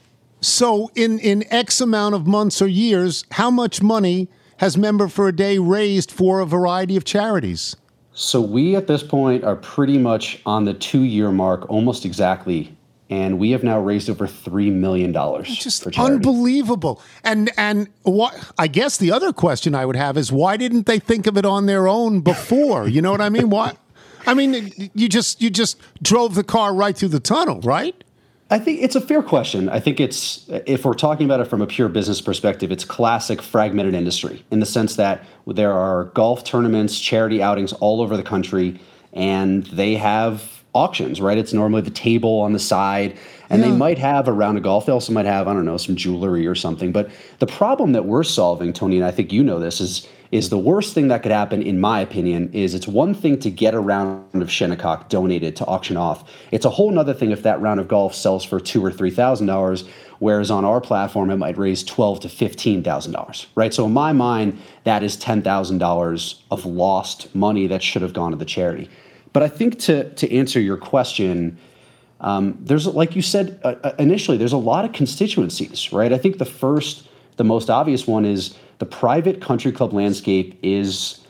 S3: So in X amount of months or years, how much money has Member for a Day raised for a variety of charities?
S11: So we, at this point, are pretty much on the 2-year mark, almost exactly. And we have now raised over $3 million
S3: Just
S11: for charity.
S3: unbelievable. And what I guess the other question I would have is, why didn't they think of it on their own before? You know what I mean? Why? I mean, you just drove the car right through the tunnel, right?
S11: I think it's a fair question. I think it's, if we're talking about it from a pure business perspective, it's classic fragmented industry in the sense that there are golf tournaments, charity outings all over the country, and they have auctions, right? It's normally the table on the side, and they might have a round of golf. They also might have, I don't know, some jewelry or something. But the problem that we're solving, Tony, and I think you know this, is the worst thing that could happen, in my opinion, is it's one thing to get a round of Shinnecock donated to auction off. It's a whole nother thing if that round of golf sells for $2,000 or $3,000, whereas on our platform, it might raise $12,000 to $15,000, right? So in my mind, that is $10,000 of lost money that should have gone to the charity. But I think to answer your question, there's, like you said initially, there's a lot of constituencies, right? I think the most obvious one is the private country club landscape is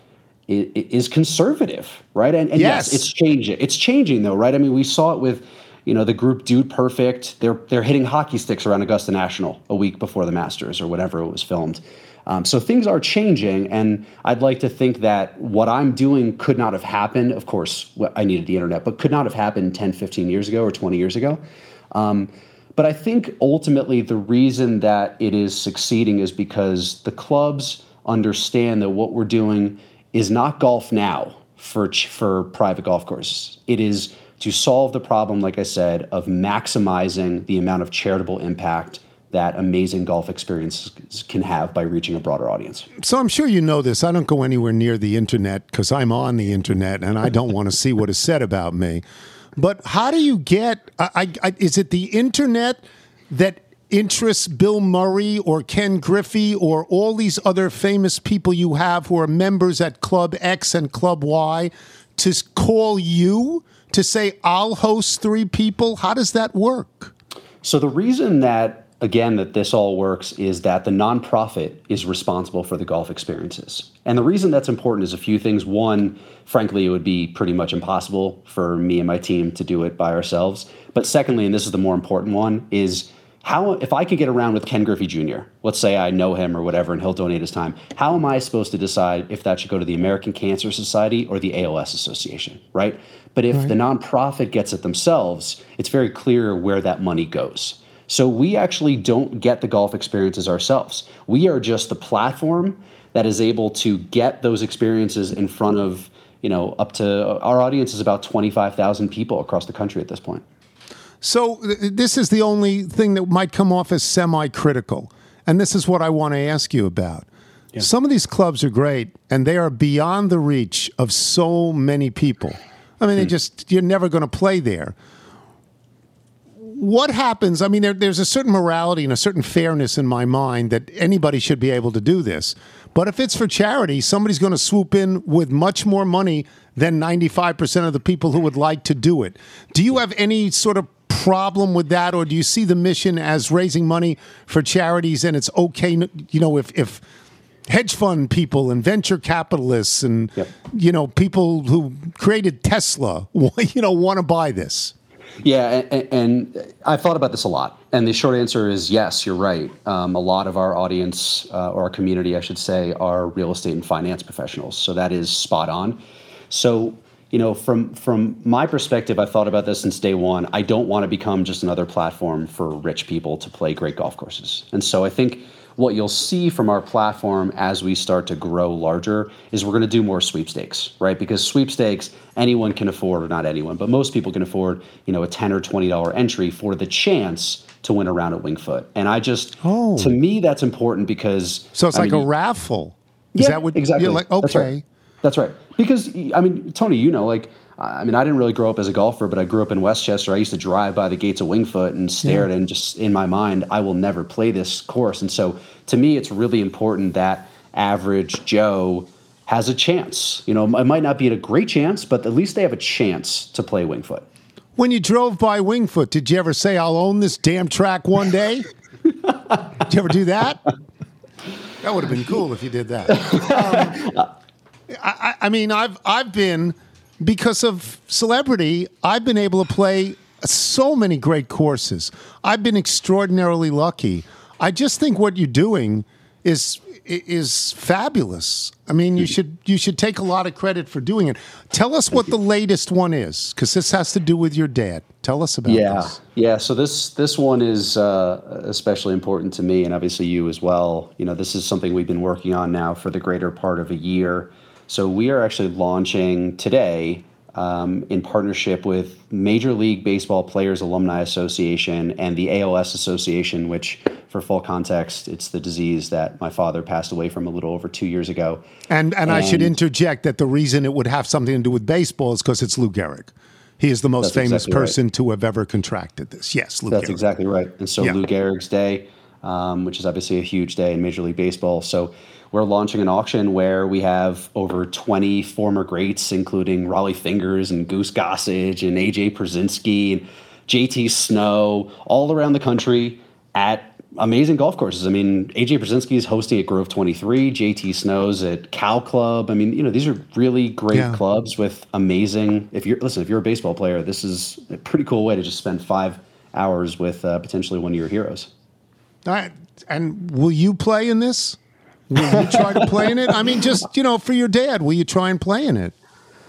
S11: conservative, right? And yes, it's changing. It's changing though, right? I mean, we saw it with, the group Dude Perfect. They're hitting hockey sticks around Augusta National a week before the Masters or whatever it was filmed. So things are changing, and I'd like to think that what I'm doing could not have happened. Of course, I needed the internet, but could not have happened 10, 15 years ago or 20 years ago. But I think ultimately the reason that it is succeeding is because the clubs understand that what we're doing is not golf now for private golf courses. It is to solve the problem, like I said, of maximizing the amount of charitable impact that amazing golf experiences can have by reaching a broader audience. So
S3: I'm sure you know this. I don't go anywhere near the internet because I'm on the internet and I don't want to see what is said about me. But how do you get, is it the internet that interests Bill Murray or Ken Griffey or all these other famous people you have who are members at Club X and Club Y to call you to say, I'll host 3 people? How does that work? So the reason that, again, that this all works is that the nonprofit is responsible for the golf experiences. And the reason that's important is a few things. One, frankly, it would be pretty much impossible for me and my team to do it by ourselves. But secondly, and this is the more important one, is how, if I could get around with Ken Griffey Jr., let's say I know him or whatever, and he'll donate his time, how am I supposed to decide if that should go to the American Cancer Society or the ALS Association, right? But if the nonprofit gets it themselves, it's very clear where that money goes. So we actually don't get the golf experiences ourselves. We are just the platform that is able to get those experiences in front of, up to, our audience is about 25,000 people across the country at this point. So this is the only thing that might come off as semi-critical. And this is what I want to ask you about. Yeah. Some of these clubs are great, and they are beyond the reach of so many people. I mean, you're never going to play there. What happens? I mean, there's a certain morality and a certain fairness in my mind that anybody should be able to do this. But if it's for charity, somebody's going to swoop in with much more money than 95% of the people who would like to do it. Do you have any sort of problem with that, or do you see the mission as raising money for charities and it's okay, if hedge fund people and venture capitalists and, people who created Tesla, want to buy this? Yeah, and I've thought about this a lot. And the short answer is yes, you're right. A lot of our audience, or our community, I should say, are real estate and finance professionals. So that is spot on. So, from my perspective, I've thought about this since day one. I don't want to become just another platform for rich people to play great golf courses. And so I think what you'll see from our platform as we start to grow larger is we're going to do more sweepstakes, right? Because sweepstakes, anyone can afford, or not anyone, but most people can afford, a $10 or $20 entry for the chance to win a round at Winged Foot. And to me, that's important because... So it's like a raffle. Is that what... Exactly. You're like, okay. That's right. Because, Tony,
S11: I mean, I didn't really grow up as a golfer, but I grew up in Westchester. I used to drive by the gates of Winged Foot and stare at it, and just in my mind, I will never play this course. And so to me, it's really important that average Joe has a chance. You know, it might not be a great chance, but at least they have a chance to play Winged Foot.
S3: When you drove by Winged Foot, did you ever say, I'll own this damn track one day? Did you ever do that? That would have been cool if you did that. I mean, I've been, because of celebrity, I've been able to play so many great courses. I've been extraordinarily lucky. I just think what you're doing is fabulous. I mean, you should take a lot of credit for doing it. Tell us what the latest one is, because this has to do with your dad. Tell us about this.
S11: Yeah. So this one is especially important to me, and obviously you as well. You know, this is something we've been working on now for the greater part of a year. So we are actually launching today in partnership with Major League Baseball Players Alumni Association and the ALS Association, which, for full context, it's the disease that my father passed away from a little over 2 years ago.
S3: And I should interject that the reason it would have something to do with baseball is because it's Lou Gehrig. He is the most famous person to have ever contracted this. Yes, Lou Gehrig.
S11: That's exactly right. And so Lou Gehrig's Day, which is obviously a huge day in Major League Baseball. So we're launching an auction where we have over 20 former greats, including Raleigh Fingers and Goose Gossage and A.J. Pierzynski and J.T. Snow, all around the country at amazing golf courses. I mean, A.J. Pierzynski is hosting at Grove 23, J.T. Snow's at Cal Club. I mean, you know, these are really great clubs with amazing. If you're a baseball player, this is a pretty cool way to just spend 5 hours with potentially one of your heroes.
S3: All right. And will you play in this? Will you try to play in it? I mean, just, you know, for your dad, will you try and play in it?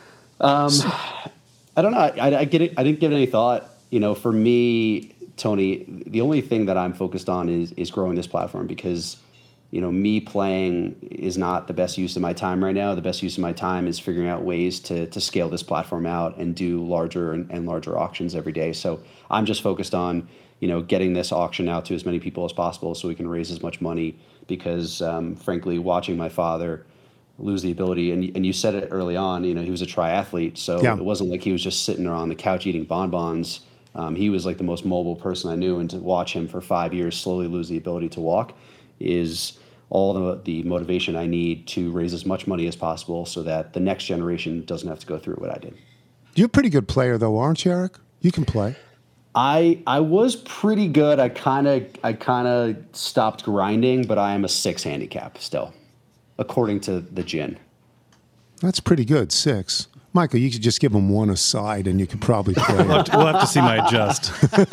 S11: I don't know. I get it. I didn't give it any thought. You know, for me, Tony, the only thing that I'm focused on is growing this platform, because, you know, me playing is not the best use of my time right now. The best use of my time is figuring out ways to scale this platform out and do larger and larger auctions every day. So I'm just focused on, you know, getting this auction out to as many people as possible so we can raise as much money, because frankly, watching my father lose the ability, and you said it early on, you know, he was a triathlete, so it wasn't like he was just sitting there on the couch eating bonbons. He was like the most mobile person I knew, and to watch him for 5 years slowly lose the ability to walk is all the motivation I need to raise as much money as possible so that the next generation doesn't have to go through what I did.
S3: You're a pretty good player, though, aren't you, Eric? You can play.
S11: I was pretty good. I kind of stopped grinding, but I am a 6 handicap still, according to the GIN.
S3: That's pretty good, 6. Michael, you could just give him one aside, and you could probably play.
S4: We'll have to see my adjust.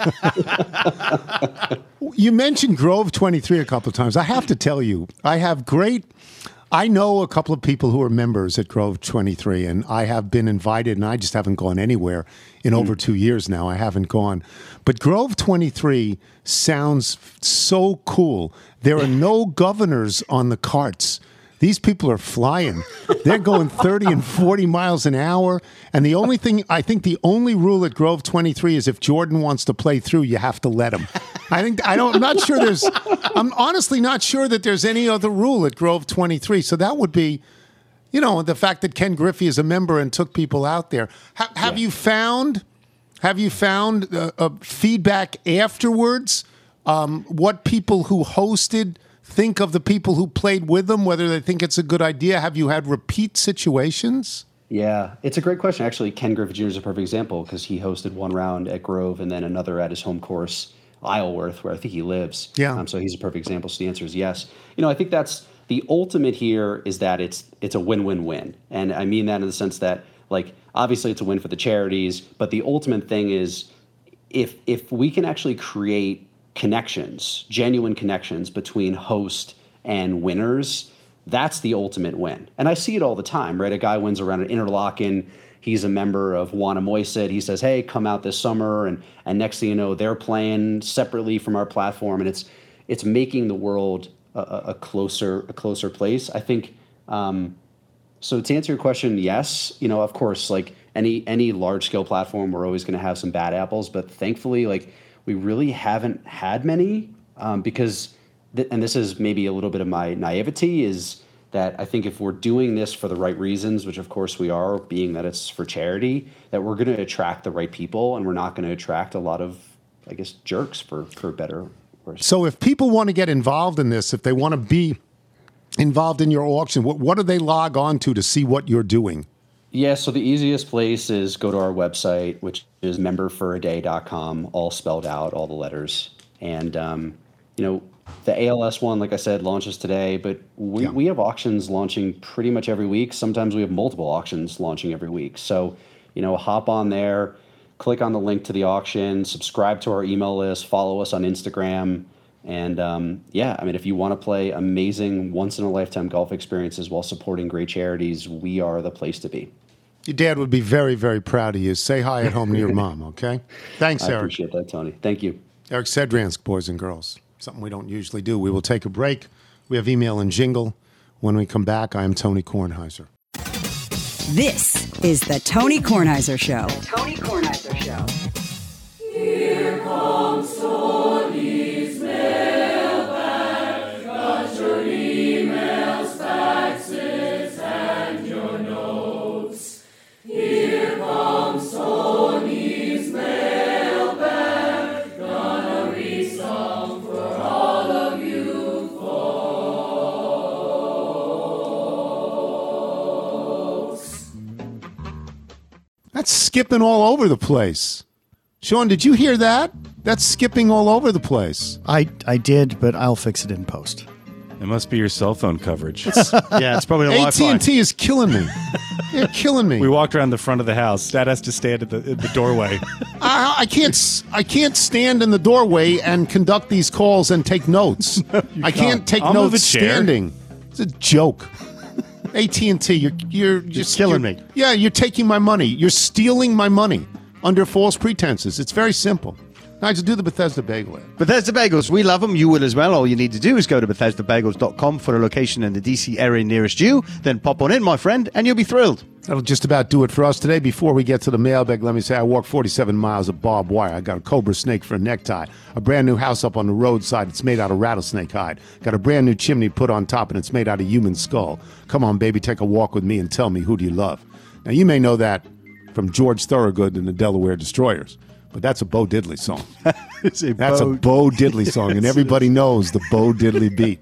S3: You mentioned Grove 23 a couple of times. I have to tell you, I know a couple of people who are members at Grove 23, and I have been invited, and I just haven't gone anywhere in over 2 years now. I haven't gone. But Grove 23 sounds so cool. There are no governors on the carts. These people are flying. They're going 30 and 40 miles an hour. And the only thing, I think the only rule at Grove 23 is if Jordan wants to play through, you have to let him. I'm honestly not sure that there's any other rule at Grove 23. So that would be, you know, the fact that Ken Griffey is a member and took people out there. Have you found feedback afterwards? What people who hosted think of the people who played with them, whether they think it's a good idea? Have you had repeat situations?
S11: Yeah, it's a great question. Actually, Ken Griffey Jr. is a perfect example, because he hosted one round at Grove and then another at his home course, Isleworth, where I think he lives.
S3: Yeah.
S11: So he's a perfect example. So the answer is yes. You know, I think that's the ultimate here, is that it's a win-win-win. And I mean that in the sense that, like, obviously it's a win for the charities, but the ultimate thing is if we can actually create connections, genuine connections between host and winners, that's the ultimate win. And I see it all the time, right? A guy wins around an Interlaken. He's a member of Wannamoyset. He says, hey, come out this summer. And next thing you know, they're playing separately from our platform. And it's making the world a closer place. I think, so to answer your question, yes, you know, of course, like any large scale platform, we're always going to have some bad apples, but thankfully, like, we really haven't had many, because, and this is maybe a little bit of my naivety, is that I think if we're doing this for the right reasons, which of course we are, being that it's for charity, that we're going to attract the right people, and we're not going to attract a lot of, I guess, jerks for better or worse.
S3: So if people want to get involved in this, if they want to be involved in your auction, what do they log on to see what you're doing?
S11: Yeah, so the easiest place is go to our website, which is memberforaday.com, all spelled out, all the letters. And, the ALS one, like I said, launches today, but we have auctions launching pretty much every week. Sometimes we have multiple auctions launching every week. So, hop on there, click on the link to the auction, subscribe to our email list, follow us on Instagram. And if you want to play amazing once-in-a-lifetime golf experiences while supporting great charities, we are the place to be.
S3: Your dad would be very, very proud of you. Say hi at home to your mom, okay? Thanks, Eric.
S11: I appreciate that, Tony. Thank you.
S3: Eric Sedransk, boys and girls. Something we don't usually do. We will take a break. We have email and jingle. When we come back, I am Tony Kornheiser.
S12: This is the Tony Kornheiser Show. The Tony Kornheiser Show.
S13: Here comes Tony's mailbag. Got your emails, faxes, and your notes. Here comes Tony's mailbag. Gonna read some for all of you folks.
S3: That's skipping all over the place. Sean, did you hear that? That's skipping all over the place.
S2: I did, but I'll fix it in post.
S4: It must be your cell phone coverage.
S2: Yeah, it's probably the Wi-Fi.
S3: AT&T is killing me. They're killing me.
S4: We walked around the front of the house. Dad has to stand at the doorway.
S3: I can't stand in the doorway and conduct these calls and take notes. I can't take
S4: I'll move
S3: notes
S4: a chair.
S3: standing. It's a joke. AT&T, you're just
S2: killing me.
S3: Yeah, you're taking my money. You're stealing my money under false pretenses. It's very simple. Nigel, do the Bethesda Bagel ad.
S2: Bethesda Bagels, we love them. You will as well. All you need to do is go to BethesdaBagels.com for a location in the DC area nearest you. Then pop on in, my friend, and you'll be thrilled.
S3: That'll just about do it for us today. Before we get to the mailbag, let me say I walked 47 miles of barbed wire. I got a cobra snake for a necktie. A brand new house up on the roadside. It's made out of rattlesnake hide. Got a brand new chimney put on top, and it's made out of human skull. Come on, baby, take a walk with me and tell me, who do you love? Now, you may know that from George Thorogood and the Delaware Destroyers. But that's a Bo Diddley song. That's a Bo Diddley song, and everybody knows the Bo Diddley beat.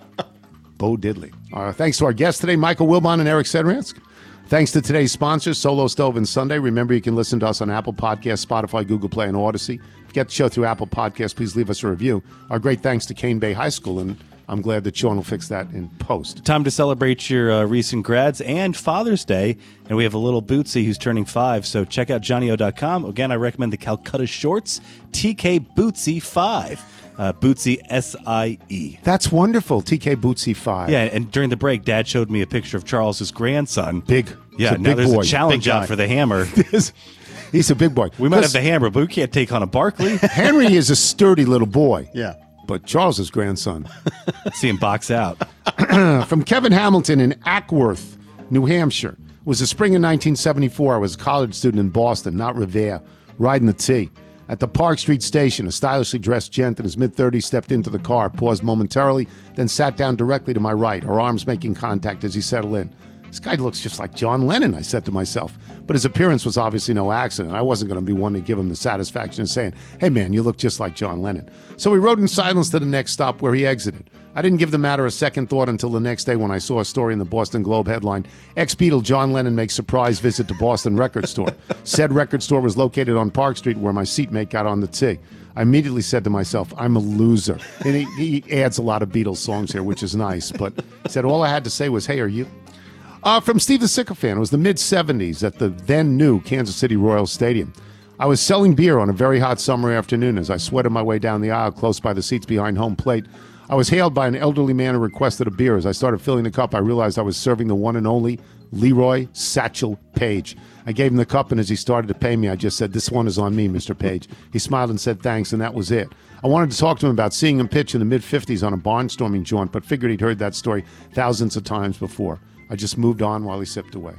S3: Bo Diddley. Thanks to our guests today, Michael Wilbon and Eric Sedransk. Thanks to today's sponsors, Solo Stove and Sunday. Remember, you can listen to us on Apple Podcasts, Spotify, Google Play, and Odyssey. If you get the show through Apple Podcasts, please leave us a review. Our great thanks to Cane Bay High School, and I'm glad that Sean will fix that in post.
S4: Time to celebrate your recent grads and Father's Day. And we have a little Bootsy who's turning 5. So check out JohnnyO.com. Again, I recommend the Calcutta Shorts, TK Bootsy 5. Bootsy SIE.
S3: That's wonderful, TK Bootsy 5.
S4: Yeah, and during the break, Dad showed me a picture of Charles's grandson.
S3: Big.
S4: Yeah,
S3: now
S4: now there's a challenge out for the hammer.
S3: He's a big boy.
S4: We might have the hammer, but we can't take on a Barkley.
S3: Henry is a sturdy little boy.
S2: Yeah.
S3: But Charles's grandson.
S4: See him box out.
S3: From Kevin Hamilton in Ackworth, New Hampshire. It was the spring of 1974. I was a college student in Boston, not Revere, riding the T. At the Park Street station, a stylishly dressed gent in his mid-30s stepped into the car, paused momentarily, then sat down directly to my right, our arms making contact as he settled in. This guy looks just like John Lennon, I said to myself. But his appearance was obviously no accident. I wasn't going to be one to give him the satisfaction of saying, hey man, you look just like John Lennon. So we rode in silence to the next stop where he exited. I didn't give the matter a second thought until the next day when I saw a story in the Boston Globe headline, ex-Beatle John Lennon makes surprise visit to Boston record store. Said record store was located on Park Street where my seatmate got on the T. I immediately said to myself, I'm a loser. And he adds a lot of Beatles songs here, which is nice. But he said, all I had to say was, hey, are you... From Steve the Sycophant. It was the mid-'70s at the then-new Kansas City Royal Stadium. I was selling beer on a very hot summer afternoon as I sweated my way down the aisle close by the seats behind home plate. I was hailed by an elderly man who requested a beer. As I started filling the cup, I realized I was serving the one and only Leroy Satchel Page. I gave him the cup, and as he started to pay me, I just said, this one is on me, Mr. Page. He smiled and said thanks, and that was it. I wanted to talk to him about seeing him pitch in the mid-'50s on a barnstorming jaunt, but figured he'd heard that story thousands of times before. I just moved on while he sipped away.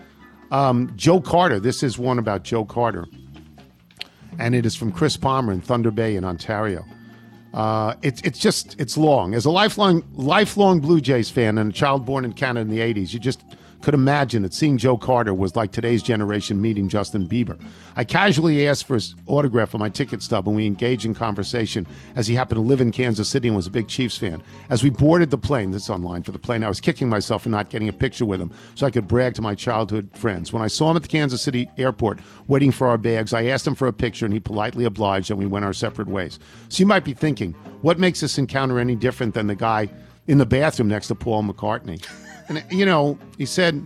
S3: Joe Carter. This is one about Joe Carter. And it is from Chris Palmer in Thunder Bay in Ontario. It's long. As a lifelong Blue Jays fan and a child born in Canada in the 80s, you just could imagine that seeing Joe Carter was like today's generation meeting Justin Bieber. I casually asked for his autograph on my ticket stub, and we engaged in conversation as he happened to live in Kansas City and was a big Chiefs fan. As we boarded the plane, this is online for the plane, I was kicking myself for not getting a picture with him so I could brag to my childhood friends. When I saw him at the Kansas City airport waiting for our bags, I asked him for a picture, and he politely obliged, and we went our separate ways. So you might be thinking, what makes this encounter any different than the guy in the bathroom next to Paul McCartney? And, he said,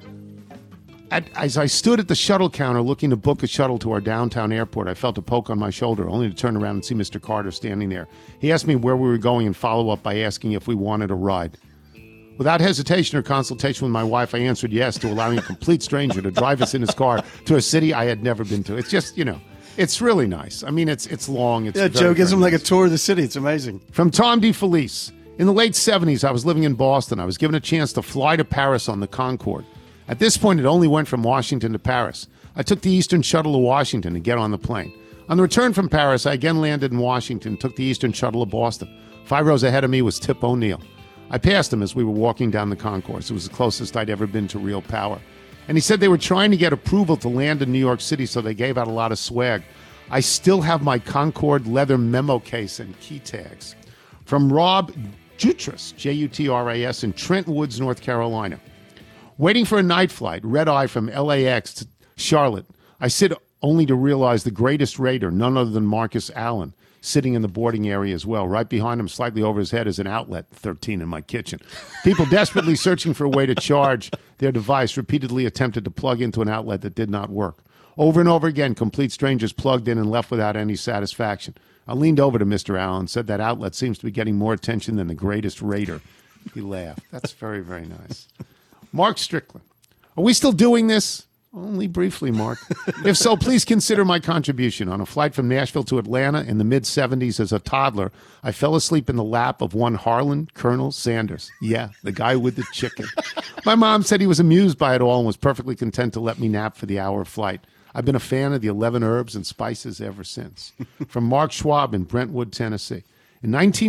S3: as I stood at the shuttle counter looking to book a shuttle to our downtown airport, I felt a poke on my shoulder, only to turn around and see Mr. Carter standing there. He asked me where we were going and followed up by asking if we wanted a ride. Without hesitation or consultation with my wife, I answered yes to allowing a complete stranger to drive us in his car to a city I had never been to. It's just, it's really nice. I mean, it's long. It's
S2: Joe gives him like a tour of the city. It's amazing.
S3: From Tom DeFelice. In the late 70s, I was living in Boston. I was given a chance to fly to Paris on the Concorde. At this point, it only went from Washington to Paris. I took the Eastern Shuttle to Washington to get on the plane. On the return from Paris, I again landed in Washington and took the Eastern Shuttle to Boston. 5 rows ahead of me was Tip O'Neill. I passed him as we were walking down the concourse. It was the closest I'd ever been to real power. And he said they were trying to get approval to land in New York City, so they gave out a lot of swag. I still have my Concorde leather memo case and key tags. From Rob Jutras, Jutras, in Trenton Woods, North Carolina. Waiting for a night flight, red eye from LAX to Charlotte, I sit only to realize the greatest Raider, none other than Marcus Allen, sitting in the boarding area as well. Right behind him, slightly over his head, is an outlet, 13 in my kitchen. People desperately searching for a way to charge their device repeatedly attempted to plug into an outlet that did not work. Over and over again, complete strangers plugged in and left without any satisfaction. I leaned over to Mr. Allen and said that outlet seems to be getting more attention than the greatest Raider. He laughed. That's very, very nice. Mark Strickland. Are we still doing this? Only briefly, Mark. If so, please consider my contribution. On a flight from Nashville to Atlanta in the mid-'70s as a toddler, I fell asleep in the lap of one Harlan Colonel Sanders. Yeah, the guy with the chicken. My mom said he was amused by it all and was perfectly content to let me nap for the hour of flight. I've been a fan of the 11 herbs and spices ever since. From Mark Schwab in Brentwood, Tennessee. In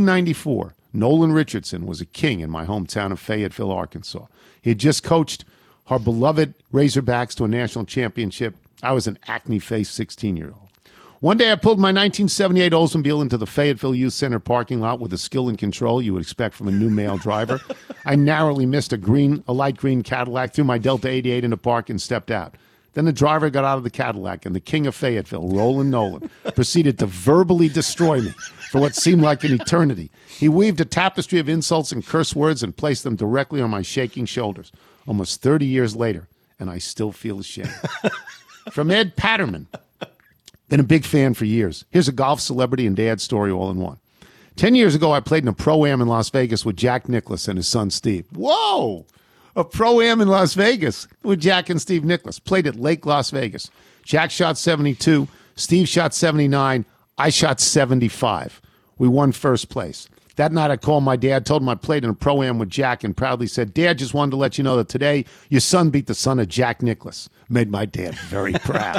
S3: 1994, Nolan Richardson was a king in my hometown of Fayetteville, Arkansas. He had just coached our beloved Razorbacks to a national championship. I was an acne-faced 16-year-old. One day I pulled my 1978 Oldsmobile into the Fayetteville Youth Center parking lot with the skill and control you would expect from a new male driver. I narrowly missed a light green Cadillac, threw my Delta 88 into park, and stepped out. Then the driver got out of the Cadillac, and the king of Fayetteville, Roland Nolan, proceeded to verbally destroy me for what seemed like an eternity. He weaved a tapestry of insults and curse words and placed them directly on my shaking shoulders. Almost 30 years later, and I still feel ashamed. From Ed Patterman. Been a big fan for years. Here's a golf celebrity and dad story all in one. 10 years ago, I played in a Pro-Am in Las Vegas with Jack Nicklaus and his son, Steve. Whoa! A Pro-Am in Las Vegas with Jack and Steve Nicklaus. Played at Lake Las Vegas. Jack shot 72. Steve shot 79. I shot 75. We won first place. That night I called my dad, told him I played in a Pro-Am with Jack, and proudly said, Dad, just wanted to let you know that today your son beat the son of Jack Nicklaus. Made my dad very proud.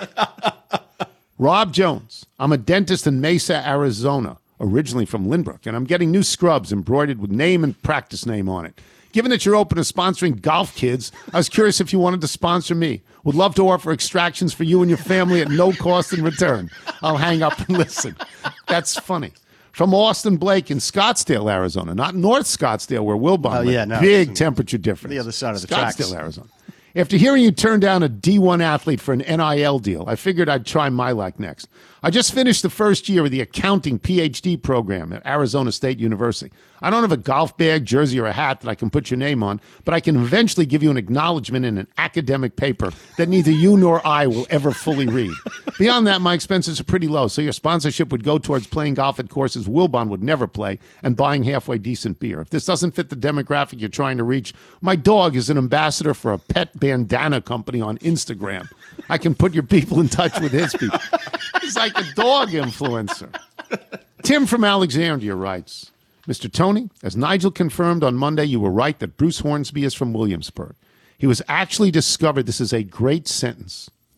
S3: Rob Jones. I'm a dentist in Mesa, Arizona, originally from Lynbrook, and I'm getting new scrubs embroidered with name and practice name on it. Given that you're open to sponsoring golf kids, I was curious if you wanted to sponsor me. Would love to offer extractions for you and your family at no cost in return. I'll hang up and listen. That's funny. From Austin Blake in Scottsdale, Arizona. Not North Scottsdale where Wilbon lived.
S2: No.
S3: Big temperature difference.
S2: The other side of the
S3: Scottsdale,
S2: tracks.
S3: Arizona. After hearing you turn down a D1 athlete for an NIL deal, I figured I'd try my luck next. I just finished the first year of the accounting PhD program at Arizona State University. I don't have a golf bag, jersey, or a hat that I can put your name on, but I can eventually give you an acknowledgement in an academic paper that neither you nor I will ever fully read. Beyond that, my expenses are pretty low, so your sponsorship would go towards playing golf at courses Wilbon would never play and buying halfway decent beer. If this doesn't fit the demographic you're trying to reach, my dog is an ambassador for a pet bandana company on Instagram. I can put your people in touch with his people. He's like a dog influencer. Tim from Alexandria writes, Mr. Tony, as Nigel confirmed on Monday, you were right that Bruce Hornsby is from Williamsburg. He was actually discovered, this is a great sentence,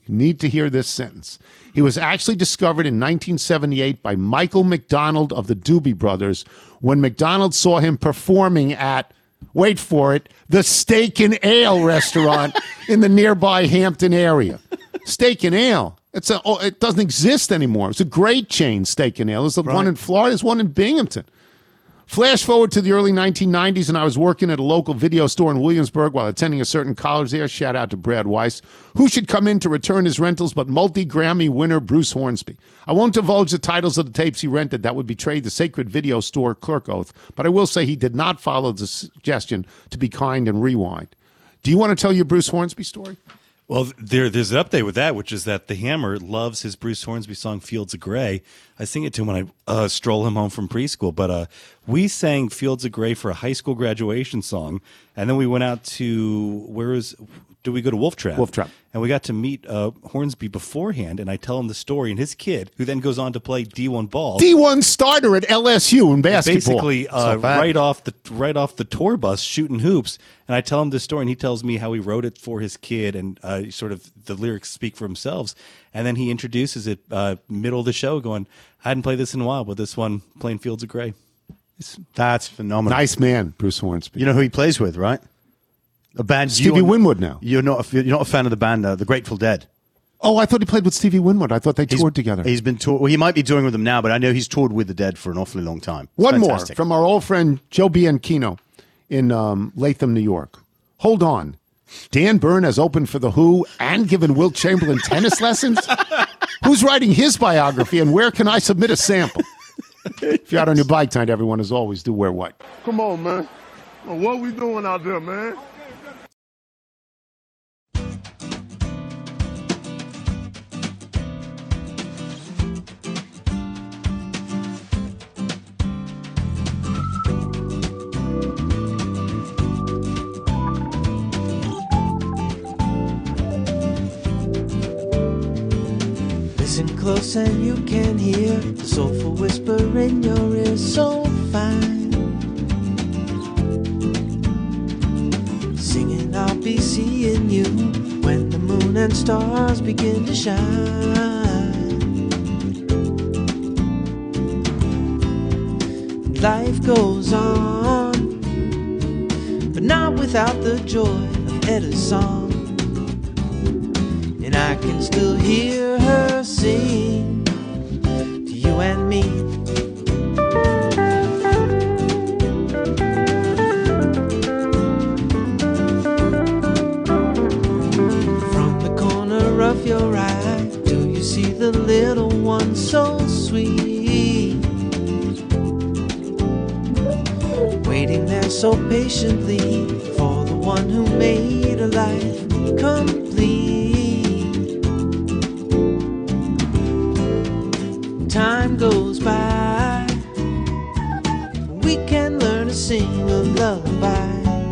S3: You need to hear this sentence. He was actually discovered in 1978 by Michael McDonald of the Doobie Brothers when McDonald saw him performing at, wait for it, the Steak and Ale restaurant in the nearby Hampton area. Steak and Ale. It doesn't exist anymore. It's a great chain, Steak and Ale. There's the one in Florida. There's one in Binghamton. Flash forward to the early 1990s, and I was working at a local video store in Williamsburg while attending a certain college there. Shout out to Brad Weiss. Who should come in to return his rentals but multi-Grammy winner Bruce Hornsby? I won't divulge the titles of the tapes he rented. That would betray the sacred video store clerk oath. But I will say he did not follow the suggestion to be kind and rewind. Do you want to tell your Bruce Hornsby story?
S4: Well, there's an update with that, which is that the Hammer loves his Bruce Hornsby song "Fields of Grey." I sing it to him when I stroll him home from preschool. But we sang "Fields of Grey" for a high school graduation song, and then we went out to did we go to Wolf Trap?
S3: Wolf Trap.
S4: And we got to meet Hornsby beforehand, and I tell him the story, and his kid, who then goes on to play D1 ball.
S3: D1 starter at LSU in basketball.
S4: Basically, right off the tour bus, shooting hoops. And I tell him this story, and he tells me how he wrote it for his kid, and sort of the lyrics speak for themselves. And then he introduces it middle of the show, going, I hadn't played this in a while, but this one, playing Fields of Grey.
S2: That's phenomenal.
S3: Nice man, Bruce Hornsby.
S2: You know who he plays with, right? A band.
S3: Stevie Winwood now.
S2: You're not a fan of the band, the Grateful Dead.
S3: Oh, I thought he played with Stevie Winwood. I thought they toured together.
S2: He's been well, he might be touring with them now, but I know he's toured with the Dead for an awfully long time.
S3: One
S2: Fantastic.
S3: more from our old friend Joe Bianchino in Latham, New York. Hold on. Dan Byrne has opened for The Who and given Wilt Chamberlain tennis lessons? Who's writing his biography, and where can I submit a sample? If you're out on your bike tonight, everyone, as always, do wear white.
S14: Come on, man. What we doing out there, man?
S15: Listen close and you can hear the soulful whisper in your ear, so fine. Singing, I'll be seeing you when the moon and stars begin to shine. Life goes on, but not without the joy of Etta's song. And I can still hear her sing to you and me. From the corner of your eye, do you see the little one so sweet? Waiting there so patiently for the one who made her life complete. Time goes by, we can learn to sing a lullaby.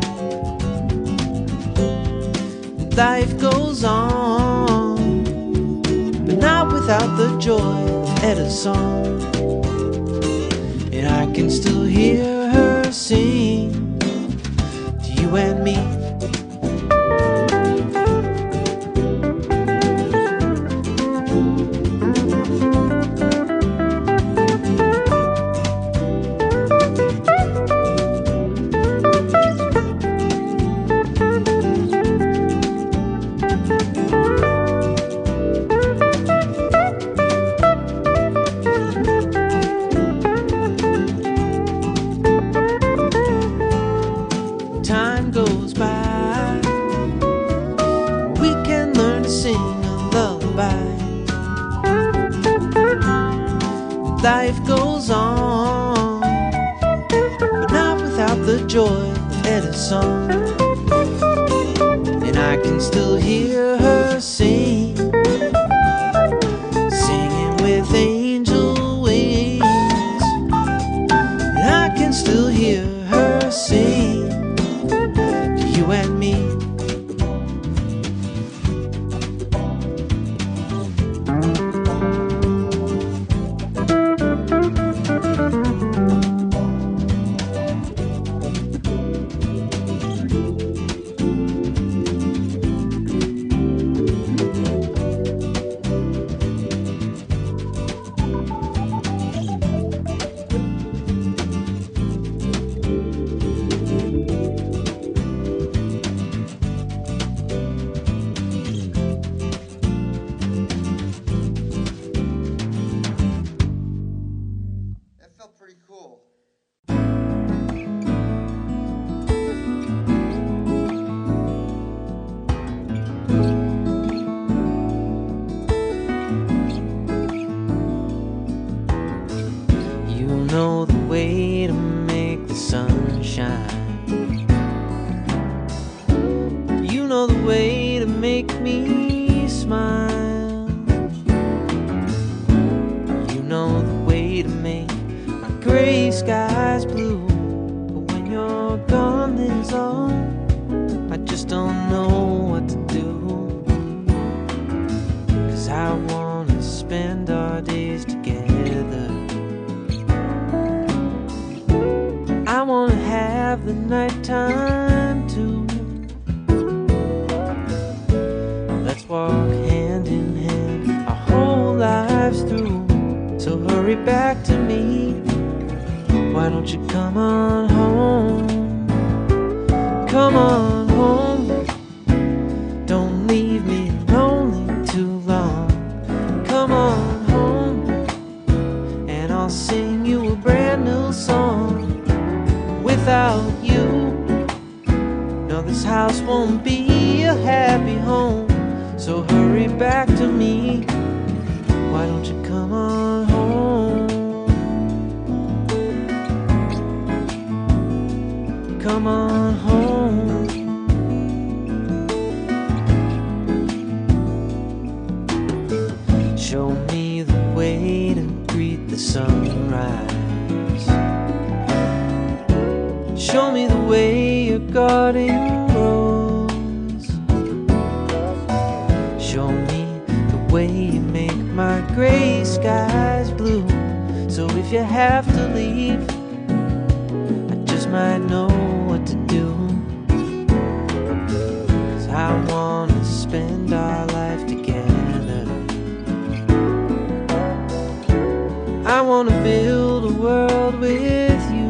S15: Life goes on, but not without the joy of Etta's song. And I can still hear her sing to you and me. Time goes by, we can learn to sing a lullaby. Life goes on, but not without the joy of Etta's song. And I can still hear her sing, singing with angel wings. And I can still hear her sing to you and me. make me smile. You know the way to make my gray skies blue. But when you're gone, there's all I just don't know what to do. 'Cause I wanna spend our days together. I wanna have the nighttime too. Let's walk hand in hand our whole lives through. So hurry back to me. Why don't you come on home? Come on home. Don't leave me lonely too long. Come on home, and I'll sing you a brand new song. Without you, no, this house won't be a happy home. So hurry back to me. Why don't you come on home? Come on home. Show me the way to greet the sunrise. Show me the way your garden grows. Show me the way you make my gray skies blue. So if you have to leave, I just might know what to do. 'Cause I wanna spend our life together. I wanna build a world with you.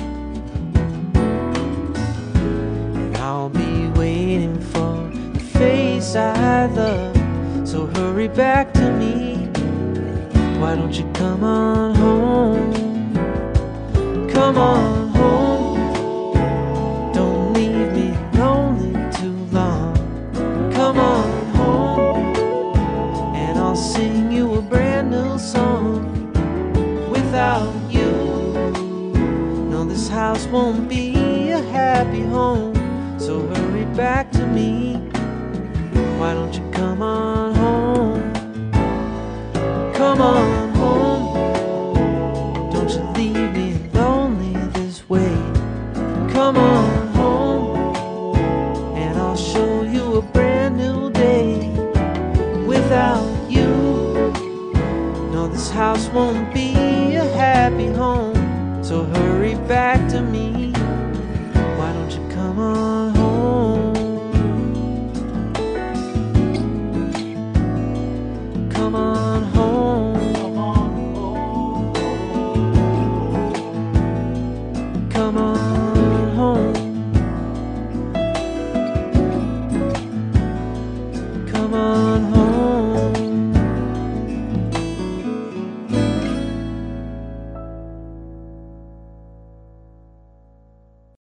S15: I'll be waiting for the face I love. So hurry back to me. Why don't you come on home? Come on home. Don't leave me lonely too long. Come on home, and I'll sing you a brand new song. Without you, no, this house won't be a happy home. So hurry back to me. Why don't you come on home? Come on home. Don't you leave me lonely this way. Come on home, and I'll show you a brand new day. Without you, no, this house won't be a happy home. So hurry back to me. Why don't you come on home? Come on home. Come on home. Come on